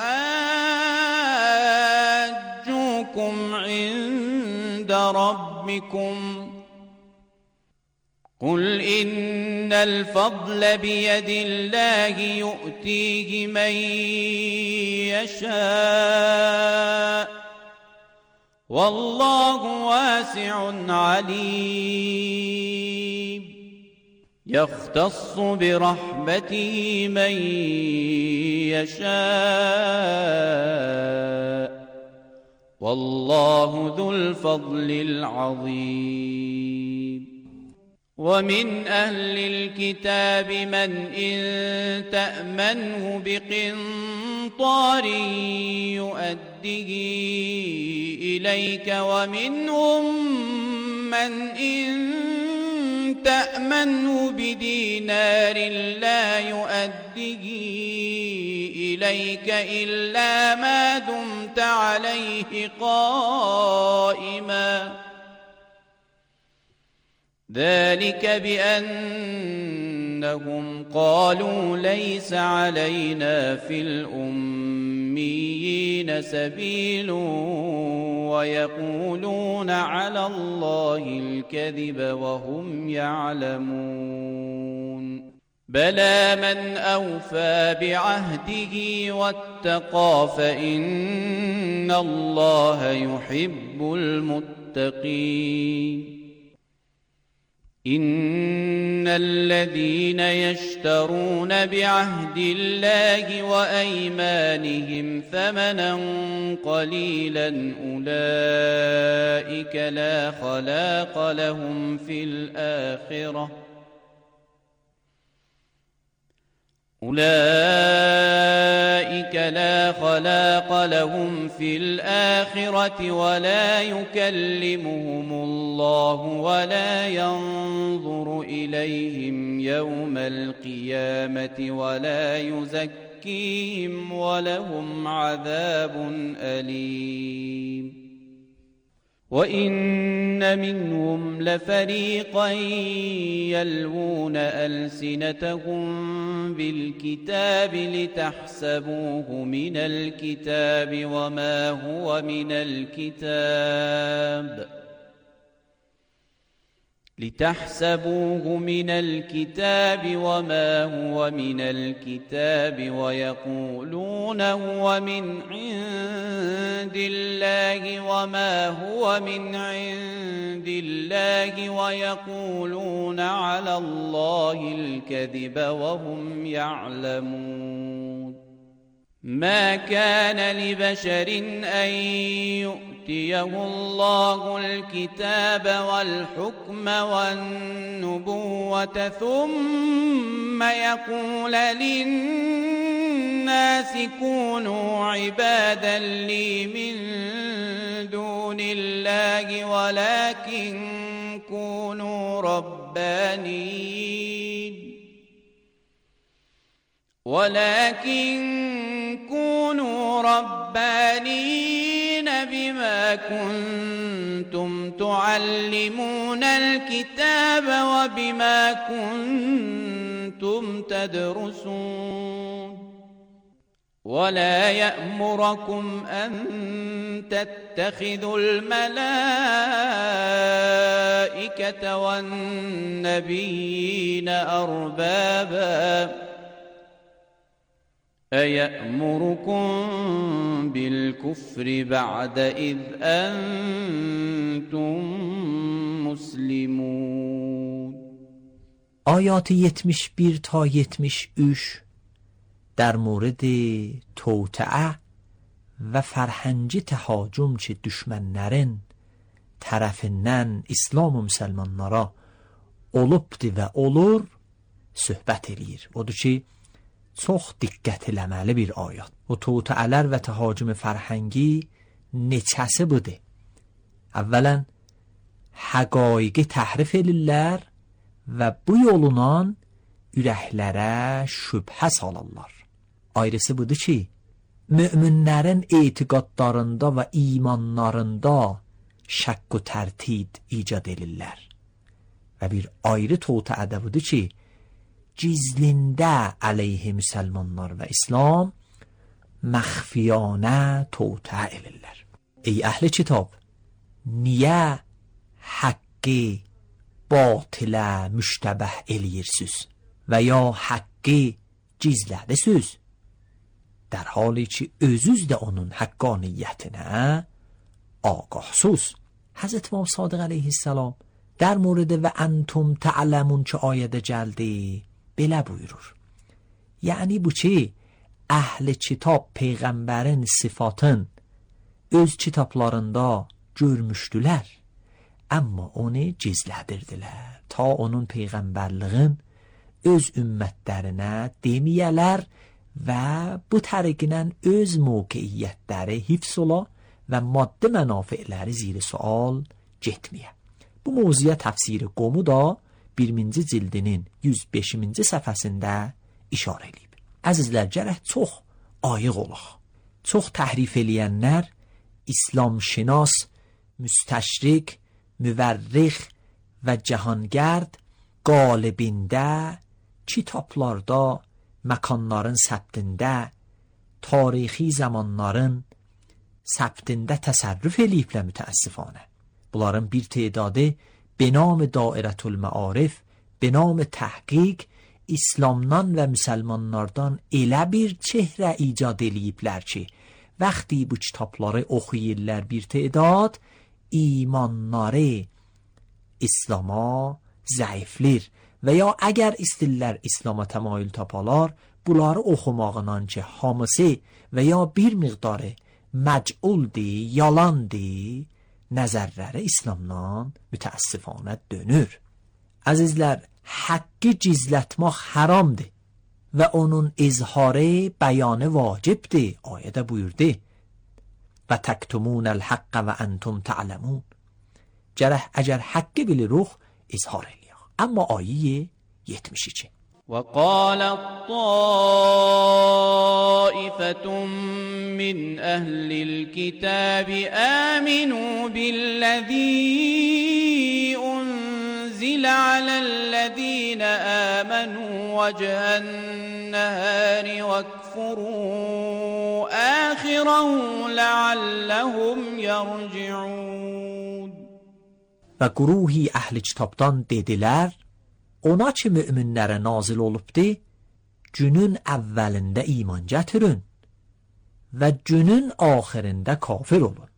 يحاجوكم عند ربكم قل إن الفضل بيد الله يؤتيه من يشاء والله واسع عليم. يختص برحمته من يشاء والله ذو الفضل العظيم. ومن أهل الكتاب من إن تأمنه بقنطار يؤديه إليك ومنهم من إن تأمنه بدينار لا يؤديه إليك إلا ما دمت عليه قائما ذلك بأنهم قالوا ليس علينا في الأميين سبيل ويقولون على الله الكذب وهم يعلمون بلى من أوفى بعهده واتقى فإن الله يحب المتقين إن الذين يشترون بعهد الله وأيمانهم ثمنا قليلا أولئك لا خلاق لهم في الآخرة أولئك لا خلاق لهم في الآخرة ولا يكلمهم الله ولا ينظر إليهم يوم القيامة ولا يزكيهم ولهم عذاب أليم وإن منهم لفريقا يلوون ألسنتهم بالكتاب لتحسبوه من الكتاب وما هو من الكتاب لتحسبوه من الكتاب وما هو من الكتاب ويقولون هو من عند الله وما هو من عند الله ويقولون على الله الكذب وهم يعلمون ما كان لبشر أن يؤتيه الله الكتاب والحكم والنبوة ثم يقول للناس كونوا عبادا لي من دون الله ولكن كونوا ربانيين ولكن كونوا ربانيين بما كنتم تعلمون الكتاب وبما كنتم تدرسون ولا يأمركم أن تتخذوا الملائكة والنبيين أربابا أيأمركم بالكفر بعد إذ أنتم مسلمون آیات یتمیش بیر تا یتمیش üç در مورد توطعه و فرهنگی تهاجم çi düşmənlərin tərəfindən İslam müsəlmanlara olubdu və olur söhbət eləyir. Odur ki, çox diqqət eləməli bir ayət. O توطعələr və təhacüm fərhəngi neçəsi budur? Əvvələn, həqaiqi təhrif elirlər və bu yolundan ürəklərə şübhə salarlar. Ayrısı budur ki, müminlərin etiqadlarında və imanlarında şəkk və tərtid icad edirlər. Və bir ayrı توطعədə budur ki, gizlində əleyhi müsəlmanlar və İslam məxfiyanə توطعə edirlər. Ey əhli kitab, niyə haqqı batılə müştəbəh eləyirsiniz və ya haqqı gizlədəsiniz? در حالی که özüz də onun haqqaniyyətinə آگاهsuz. Hazreti İmam Sadiq əleyhissalam در مورد و انتم تعلمون که ayədə gəldi belə buyurur. Yəni bu ki, əhl-i kitab peyğəmbərin sıfatın öz kitablarında görmüşdülər, amma onu gizlədirdilər ta onun peyğəmbərliğin öz ümmətlərinə deməyələr və bu təriqlə öz mövqeyiyyətləri hifz ola və maddi mənafi'ləri zir-i sual getməyə. Bu mövzuya təfsiri qomu da birinci cildinin yüz beşinci səhifəsində işarə edib. Əzizlər, gərək çox ayıq olaq. Çox təhrif eləyənlər İslam şinas, müstəşrik, müvərrix və cəhangərd qalibində kitablarda, məkanların səbtində, tarixi zamanların səbtində təsərrüf eləyiblə mütəəssifانه. Bunların bir tedadı به نام دائره المعارف به نام تحقیق İslamdan və müsəlmanlardan elə bir çehrə icad eləyiblər ki, vaxtı bu kitabları oxuyurlar bir tedad, imanları İslama zəiflir və ya əgər istillər İslama təmayül tapalar, bunları oxumağından ki, hamısı və ya bir miqdarı məc'uldir, yalandır, nəzərləri İslamdan mütəəssifانه dönür. Əzizlər, haqqı gizlətmək haramdır və onun izharı bəyanı vacibdir. Ayədə buyurdu: və təktumun el-haqq və entum ta'lemun. Gərək əgər haqqı bilirik, izhar eləyək. Amma ayə yetmiş iki. وقالت طائفة من أهل الكتاب آمنوا بالذي أنزل على الذين آمنوا وجه النهار واكفروا آخره لعلهم يرجعون. و گروهی اهل کتابdan dedilər: ona ki müminlərə nazil olubdur, günün əvvəlində iman gətirin və günün axirində kafir olun.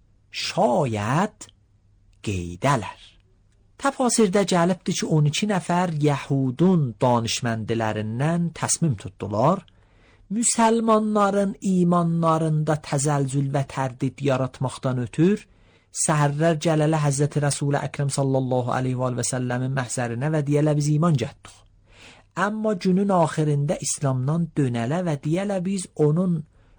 Şayət qeydələr. Təfasirdə gəlibdir ki, on iki nəfər Yəhudun danışməndilərindən təsmim tutdular, müsəlmanların imanlarında təzəlzül və tərdid yaratmaqdan ötür, səhərlər gələlə Həzrəti Rəsul-i Əkrəm sallallahu aleyhi və səlləmin məhzərinə və deyələ biz iman gətdik. Amma günün axirində İslamdan dönələ və deyələ biz onun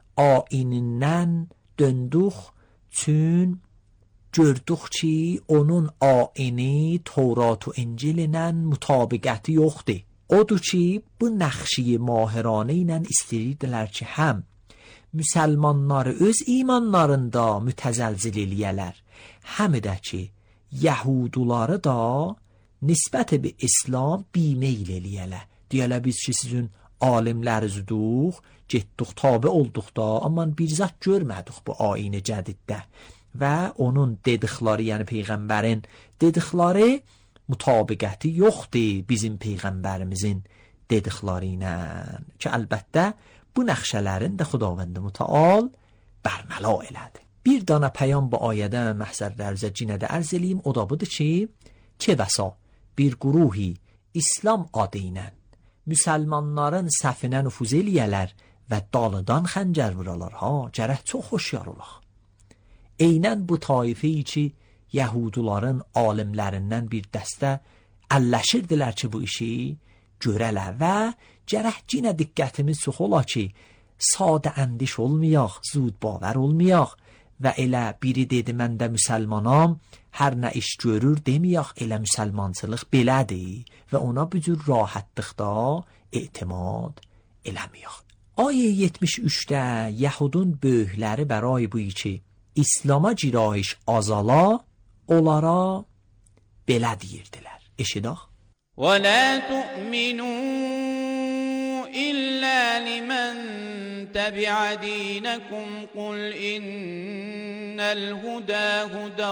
ayinindən döndük, çün gördük ki, onun ayini Tevrat və İncil ilə mütabiqəti yoxdur. Odur ki, bu nəxşi mahiranə ilə istəyirdilər ki, həm müsəlmanları öz imanlarında mütəzəlzil eləyələr, həm də ki, Yəhuduları da nisbət bi İslam bimeyl eləyələr. Deyələr biz ki, sizin alimlərinizdik, getdik, tabi olduq da, amma bir zat görmədik bu ayini cədiddə və onun dedikləri, yəni Peyğəmbərin dedikləri mütabiqəti yoxdur bizim Peyğəmbərimizin dedikləri ilə ki, əlbəttə bu nəxşələrin də Xudavənd Mütəal bərməla elədi. Bir dana pəyam bu ayədə məhzərlərizə cinədə ərz eləyim, o da budur ki, çə bəsa bir quruhi İslam adı ilə müsəlmanların səfinə nüfuz eləyələr və dalıdan xəncər vuralar. Ha, gərək çox xoşyar olaq. Eynən bu taifi ki, Yəhuduların alimlərindən bir dəstə əlləşirdilər ki, bu işi görələr və gərək cinə diqqətimiz çox ola ki, sadə əndiş olmayaq, zud bavər olmayaq və elə biri dedi, mən də müsəlmanam, hər nə iş görür deməyək, elə müsəlmançılıq belədir və ona bu cür rahatlıqda etimad eləməyək. Ayə yetmiş üçdə Yəhudun böyükləri bəray bu ki, İslama girayış azala, onlara belə deyirdilər. Eşidaq. وَلَا تُؤْمِنُوا إِلَّا لِمَنْ تَبِعَ دِينَكُمْ قُلْ إِنَّ الْهُدَى هُدَى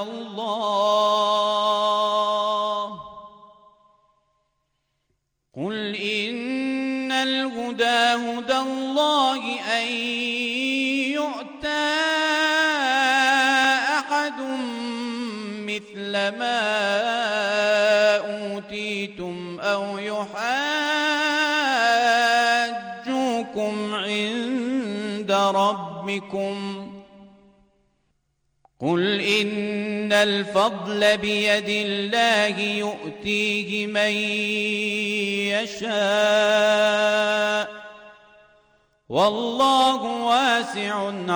اللَّهِ قُلْ إِنَّ الْهُدَى هُدَى اللَّهِ أَنْ يُؤْتَى أَحَدٌ مِثْلَ مَا أُوتِيتُمْ أَوْ يُحَاجُّوكُمْ عِنْدَ رَبِّكُمْ قُلْ إِنَّ الْفَضْلَ بِيَدِ اللَّهِ يُؤْتِيهِ مَنْ يَشَاءُ وَاللَّهُ وَاسِعٌ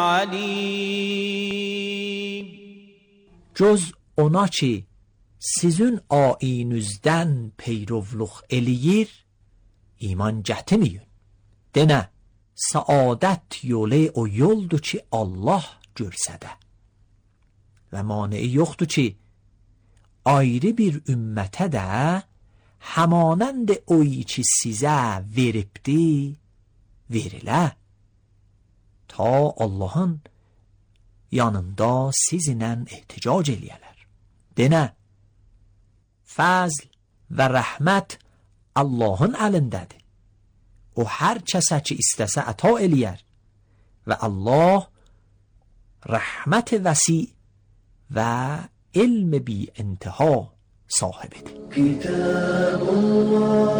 عَلِيمٌ. Cöz ona ki, sizin ayinizdən peyrovluq eləyir, iman gətirməyin. Denə, saadət yolu o yoldur ki, Allah görsədə. Və mani'i yoxdur ki, ayrı bir ümmətə də həmanənd oy ki sizə veribdi, verilə. Ta Allahın yanında sizinlə ehticac eləyələr. Denə, fəzl və rəhmət Allahın əlindədir. O hər kəsə ki istəsə əta eləyər və Allah rəhmət vəsi və ilm bi intiha sahibidir. Kitabullah,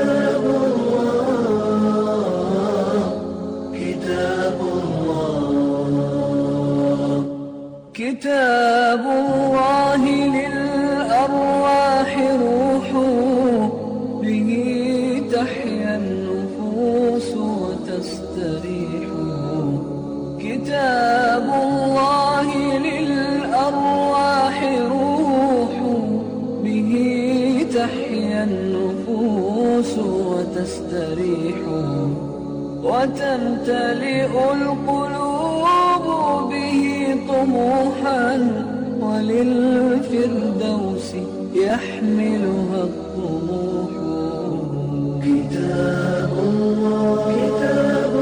Kitabullah, Kitabullah, Kitabullah lil-arwah ruhu bihi tahya an-nufus wa tastarihu. Kitabullah lil-arwah ruhu bihi tahya an-nufus wa tastarihu wa tamtali'u al-qulub bihi طموحا وللفردوس يحملها الطموح. كتاب الله، كتاب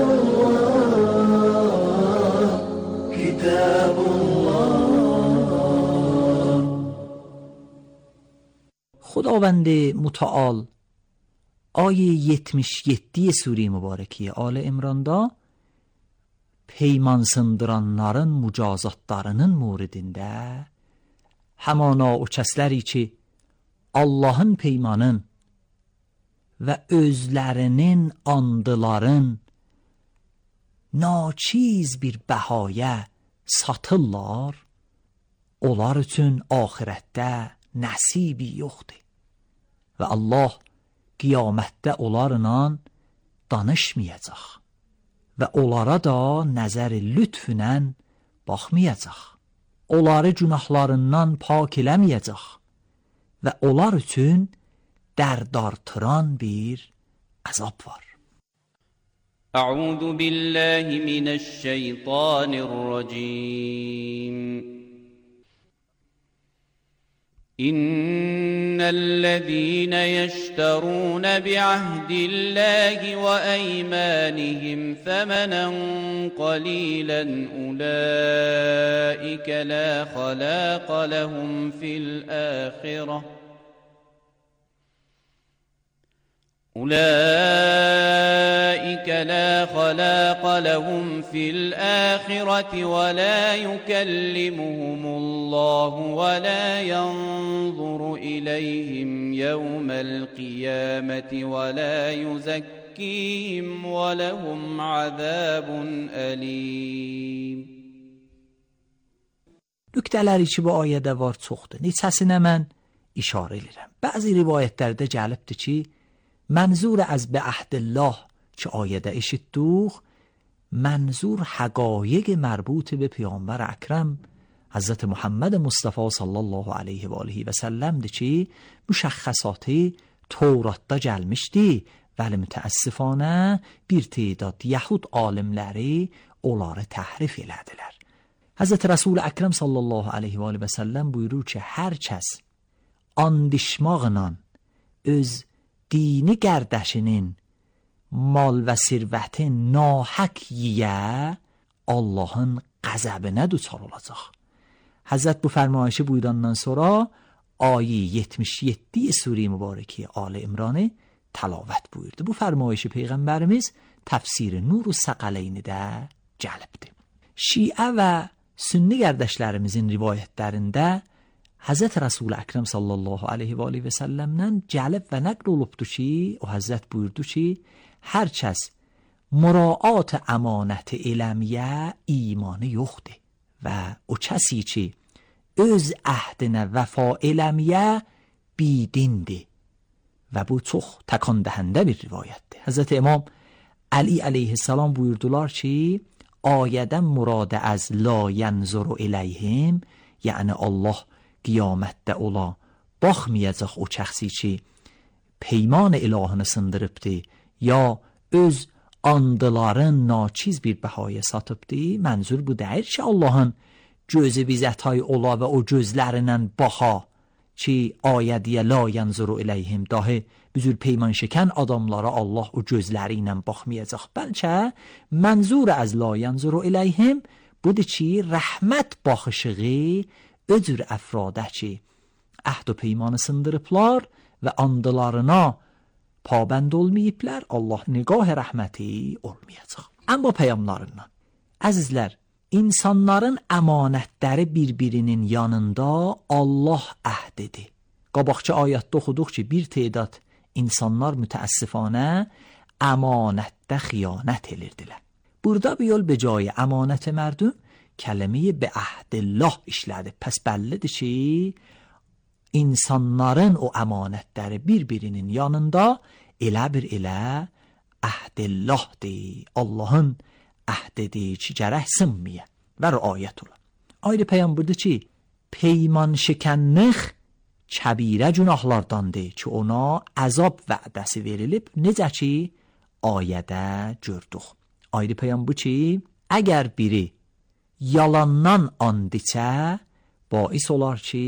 الله، كتاب الله. خداوند متعال آیه yetmiş yedi سوره mübarekiye آل İmran'da peyman sındıranların mücazatlarının muridində həmana o kəsləri ki Allahın peymanın və özlərinin andıların naçiz bir bəhaya satırlar, onlar üçün axirətdə nəsibi yoxdur və Allah qiyamətdə onlarla danışmayacaq və onlara da nəzəri lütfünə baxmayacaq. Onları günahlarından pak eləməyəcək və onlar üçün dərdartıran bir əzab var. Əuzu billahi minəşşeytanirracim. إن الذين يشترون بعهد الله وأيمانهم ثمنا قليلا أولئك لا خلاق لهم في الآخرة أولئك لا خلاق لهم في الآخرة ولا يكلمهم الله ولا ينظر إليهم يوم القيامة ولا يزكيهم ولهم عذاب أليم. nüktələri ki bu ayədə var çoxdur. Neçəsinə mən işarə edirəm. Bəzi rivayətlərdə gəlibdir ki, منظور از به عهد الله که آیده eşitdik منظور حقایق مربوط به پیامبر اکرم حضرت محمد مصطفی صلی الله علیه و آله و سلمdir ki مشخصات Tevratda gəlmişdi ولی mütəəssifانə bir تعداد Yahud alimləri onları təhrif elədilər. Hazreti Resul Ekrem sallallahu aleyhi ve aleyhi ve sellem buyurur ki hər kəs andişmaqla öz dini qərdəşinin mal və sirvətin nahaq yiyə Allahın qəzəbinə düçar olacaq. Həzrət bu fərmayışı buyurandan sonra ayə yetmiş yeddi sure mübarəki Ali İmranı təlavət buyurdu. Bu fərmayışı Peyğəmbərimiz təfsir Nur-u Səqəleynidə gəlibdir. Şiə və Sünni qərdəşlərimizin rivayətlərində Hazret Resul Ekrem sallallahu aleyhi ve aleyhi ve sellem'dən gəlib və nəql olubdur ki, o Hazret buyurdu ki, hər kəs muraat əmanəti eləməyə imanı yoxdur və o kəsi ki, öz əhdinə vəfa eləməyə bidindir və bu çox təkan dəhəndə bir rivayətdir. Hazret İmam Ali aleyhisselam buyurdular ki, ayədən muradə az la yanzuru iləyhim, yəni Allah qiyamətdə ola baxmayacaq o şəxsi ki peyman ilahını sındırıbdır ya öz andıların naçiz bir bahaya satıbdı. Mənzur bu deyil ki, Allah'ın gözü bizətay ola və o gözlərindən baxa ki, ayədiyə la yanzuru iləyhim, dahi büzür peyman şəkən adamlara Allah o gözləri ilə baxmayacaq. Bəlkə mənzur az la yanzuru iləyhim budur ki, rəhmət baxışığı öcür əfradə ki, əhd o peymanı sındırıblar və andılarına pabənd olmayıblar, Allah nigah rəhməti olmayacaq. Amma peyamlarından, əzizlər, İnsanların əmanətləri bir-birinin yanında Allah əhdidir. Qabaqçı ayətdə oxuduq ki, bir tedad insanlar mütəəssifanə əmanətdə xiyanət edirdilər. Burada bir yol becayı əmanət mərdum kəlməyi be əhdillah işlədi. Pəs bəllidir ki, insanların o əmanətləri bir-birinin yanında elə bir elə əhdillahdir. Allahın əhdidir ki, gərək sınmıya və rəayət ola. Ayrı peyğəmbərdir ki, peyman şəkənlik kəbirə günahlardandır ki, ona əzab vədəsi verilib, necə ki, ayədə gördük. Ayrı peyğəmbər ki, əgər biri yalandan and içə, bais olar ki,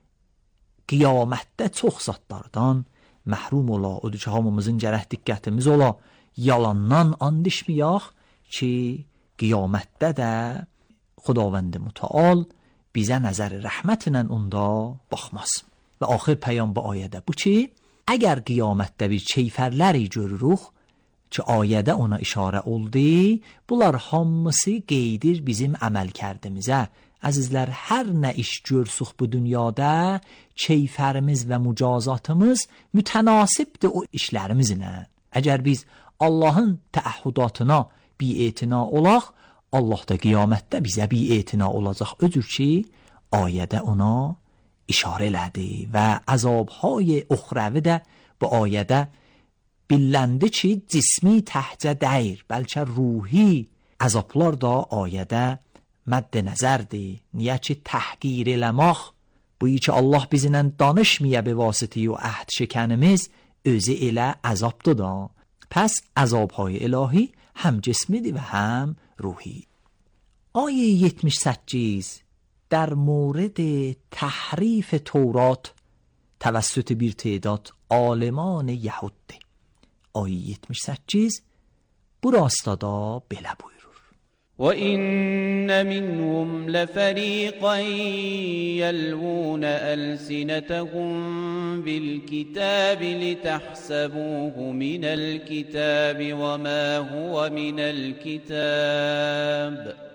qiyamətdə çox zatlardan məhrum ola. Odur ki, hamımızın gərək diqqətimiz ola, yalandan and içməyək ki, qiyamətdə də Xudavənd mütəal bizə nəzər rəhmətlə onda baxmaz. Və axir peyam bu ayədə bu ki, əgər qiyamətdə bir keyfərləri görürük ki, ayədə ona işarə oldu, bunlar hamısı qeydir bizim əməl kərdimizə. Əzizlər, hər nə iş görsük bu dünyada, keyfərimiz və mücazatımız mütənasibdir o işlərimizlə. Əgər biz Allahın təəhhüdatına bi-etina olaq, Allah da qiyamətdə bizə bi-etina olacaq. Ödür ki, ayədə ona işarə elədi və əzabهای uxrəvi də bu ayədə billəndi ki, cismi təhcə deyir, bəlkə ruhi əzablar da ayədə mədd nəzərdir. Niyə ki, təhqir eləmək, bu ki, Allah bizlə danışmaya be vasitə o əhd şəkənimiz özü elə əzabdır da. Pəs əzabهای ilahi هم جسمی و هم روحی. آیه یتمیش سجیز در مورد تحریف تورات توسط bir تعداد عالمان یهود. آیه یتمیش سجیز bu rastada belə buyurur. وَإِنَّ مِنْهُمْ لَفَرِيقًا يَلْوُونَ أَلْسِنَتَهُمْ بِالْكِتَابِ لِتَحْسَبُوهُ مِنَ الْكِتَابِ وَمَا هُوَ مِنَ الْكِتَابِ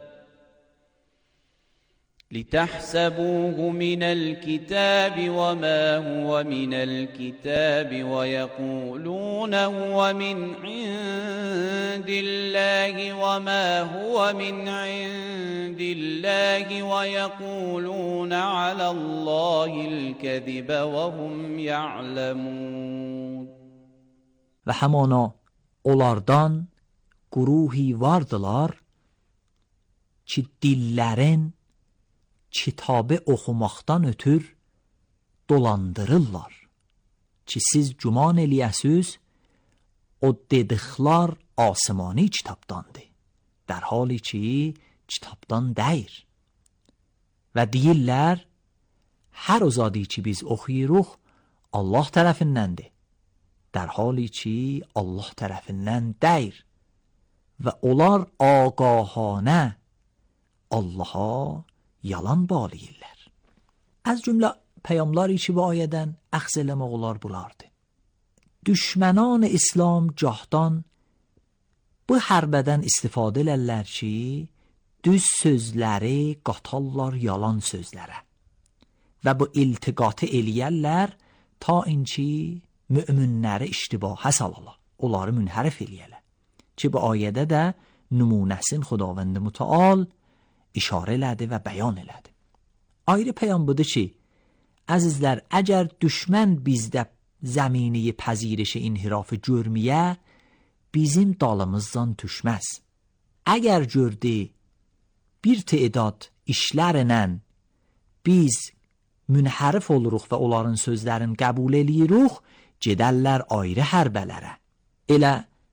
لِتَحْسَبُوهُ مِنَ الْكِتَابِ وَمَا هُوَ مِنَ الْكِتَابِ وَيَقُولُونَ هُوَ مِنْ عِنْدِ اللَّهِ وَمَا هُوَ مِنْ عِنْدِ اللَّهِ وَيَقُولُونَ عَلَى اللَّهِ الْكَذِبَ وَهُمْ يَعْلَمُونَ. Və həmana onlardan guruhi vardılar ki, dillərin kitabı oxumaqdan ötür dolandırırlar ki, siz güman eləyəsiz o dediklər asmani kitabdandır, در حالی ki kitabdan deyir. Və deyirlər, hər o zadı ki biz oxuyuruq Allah tərəfindəndir, در حالی ki Allah tərəfindən deyir. Və onlar ağahane Allaha yalan bağlayırlar. Az cümlə peyamları ki bu ayədən əxz eləmək olar bulardı. Düşmənan İslam cahdan bu hərbədən istifadə elərlər ki, düz sözləri qatarlar yalan sözlərə və bu iltiqatı eləyərlər ta inki müminləri iştibahə salala, onları münhərif eləyələr ki, bu ayədə də nümunəsin Xudavənd mütəal işarə elədi və bəyan elədi. Ayrı peyam budur ki, əzizlər, əgər düşmən bizdə zəmini pəzirişi inhirafı görməyə, bizim dalımızdan düşməz. Əgər gördü bir təedad işlərlə biz münhərif oluruq və onların sözlərini qəbul eləyirik, gedərlər ayrı hərbələrə. Elə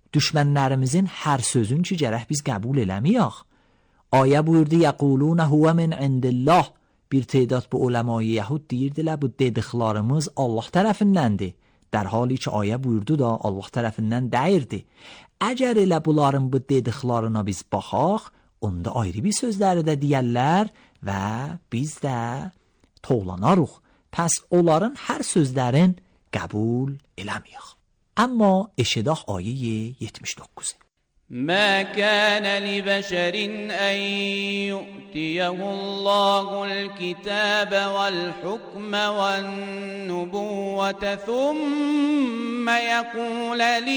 düşmənlərimizin hər sözün ki gərək biz qəbul eləməyək. Ayə buyurdu yəqulun huvə min indillah. Bir tedad bu uləmayı Yahud deyirdilər bu dediklarımız Allah tərəfindəndir. در حالی ki ayə buyurdu da Allah tərəfindən deyirdi. Əgər elə bunların bu dediklarına biz baxaq, onda ayrı bir sözləri də deyərlər və biz də toğlanarıq. Pəs onların hər sözlərin qəbul eləməyək. Amma eşidək ayə yetmiş doqquz. ما كان لبشر أن يؤتيه الله الكتاب والحكم والنبوة ثم يقول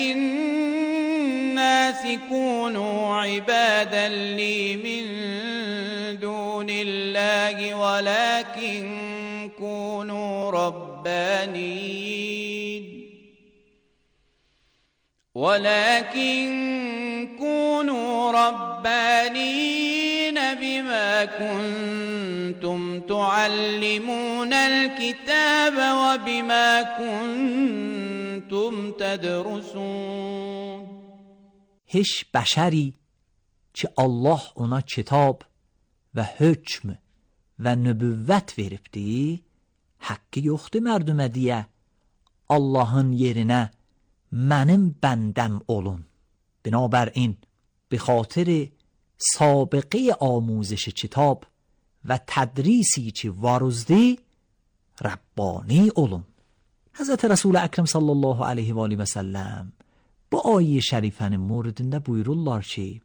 للناس كونوا عبادا لي من دون الله ولكن كونوا ربانيين ولكن كونوا ربانين بما كنتم تعلمون الكتاب وبما كنتم تدرسون. هیچ بشری که الله ona kitab və hökm və nübüvvət veribdi, haqqı yoxdur mərdümə deyə Allahın yerinə mənim bəndəm olun. بنابراین به خاطر سابقه آموزش کتاب و تدریسی که وارزدی ربانی olun. Hazreti Resul Ekrem sallallahu aleyhi ve aleyhi ve sellem bu ayet şerifenin موردində buyururlar ki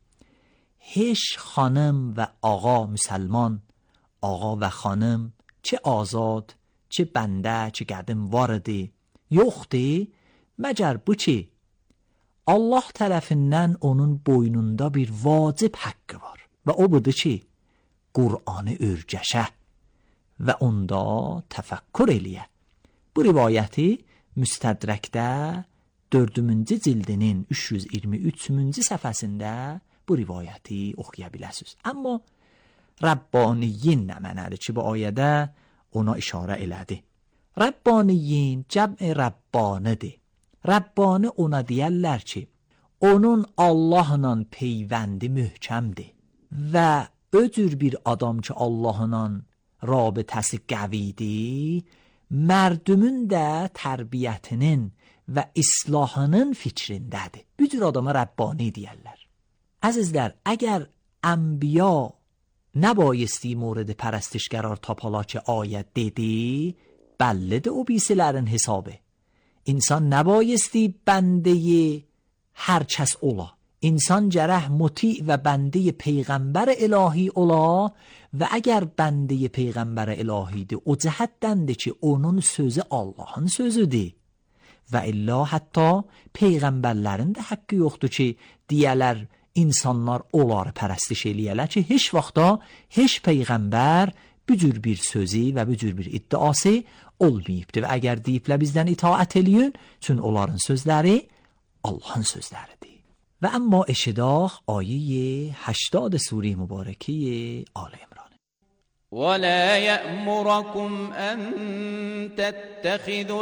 هیچ خانم و آقا مسلمان، آقا و خانم چه آزاد چه بنده چه قدم واردی yoxdur مگر bu ki Allah tərəfindən onun boynunda bir vacib haqqı var və o budur ki Qur'anı örgəşə və onda təfəkkür eləyə. Bu rivayəti Müstədrəkdə dördüncü cildinin üç yüz iyirmi üçüncü səhifəsində bu rivayəti oxuya biləsiniz. Amma Rabbaniyin nə mənədir ki bu ayədə ona işarə elədi. Rabbaniyin cəm'i Rabbanidir. Rabbani ona deyərlər ki, onun Allahla peyvəndi möhkəmdir və öcür bir adam ki Allahla rabitəsi qəvidir, mərdümün də tərbiyyətinin və islahının fikrindədir. Bu cür adama Rabbani deyərlər. Əzizlər, əgər ənbiya nəbayisتی mورد پرستش قرار تاپالا که آیت دیدی بلده او بیسیlərin hesabı. İnsan nəbayisتی bəndəyi hər kəs ola. İnsan gərək muti və bəndəyi peyğəmbər ilahi ola və əgər bəndəyi peyğəmbər ilahidir, o cəhətdəndir ki, onun sözü Allahın sözüdür. Və illa hətta peyğəmbərlərin də haqqı yoxdur ki, deyələr insanlar onları pərəstiş eləyələr ki, heç vaxtda heç peyğəmbər bu cür bir sözü və bu cür bir iddiası olmayıbdır. Və əgər deyiblər bizdən itaət eləyin, çünki onların sözləri Allahın sözləridir. Və əmma eşidaq ayə هشتاد سوره mübarəki آل عمران. ولا يأمركم أن تتخذوا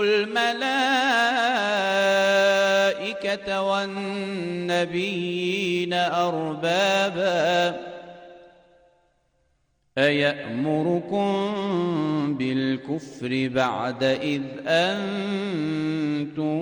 الملائكة والنبيين أربابا أيأمركم بالكفر بعد إذ أنتم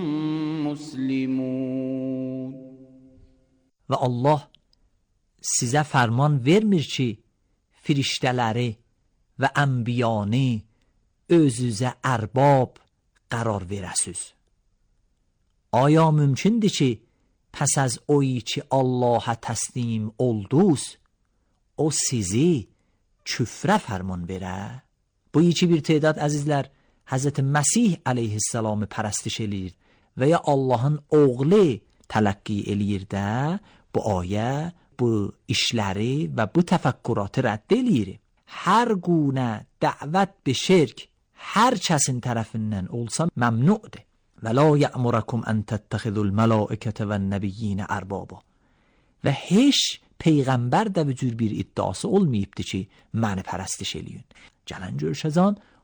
مسلمون. و Allah sizə fərman vermir ki, firiştələri və ənbiyanı özünüzə ərbab qərar verəsiz. Aya mümkündür ki, pəs az oyu ki Allaha təslim oldunuz, o sizi küfrə fərman verə? Bu iki bir tedad əzizlər Həzrəti Məsih əleyhissalamı pərəstiş eləyir və ya Allahın oğlu tələqqi eləyir də bu ayə bu işləri və bu təfəkküratı rədd eləyir. Hər gune dəvət bi şirk hər kəsin tərəfindən olsa məmnu'dur. Və la ya'murakum an tattakhidul malaikata wan nabiyyin arbaba. Və heç peyğəmbər də bu cür bir iddiası olmayıbdı ki, məni pərəstiş eləyin. Gələn görüşəcən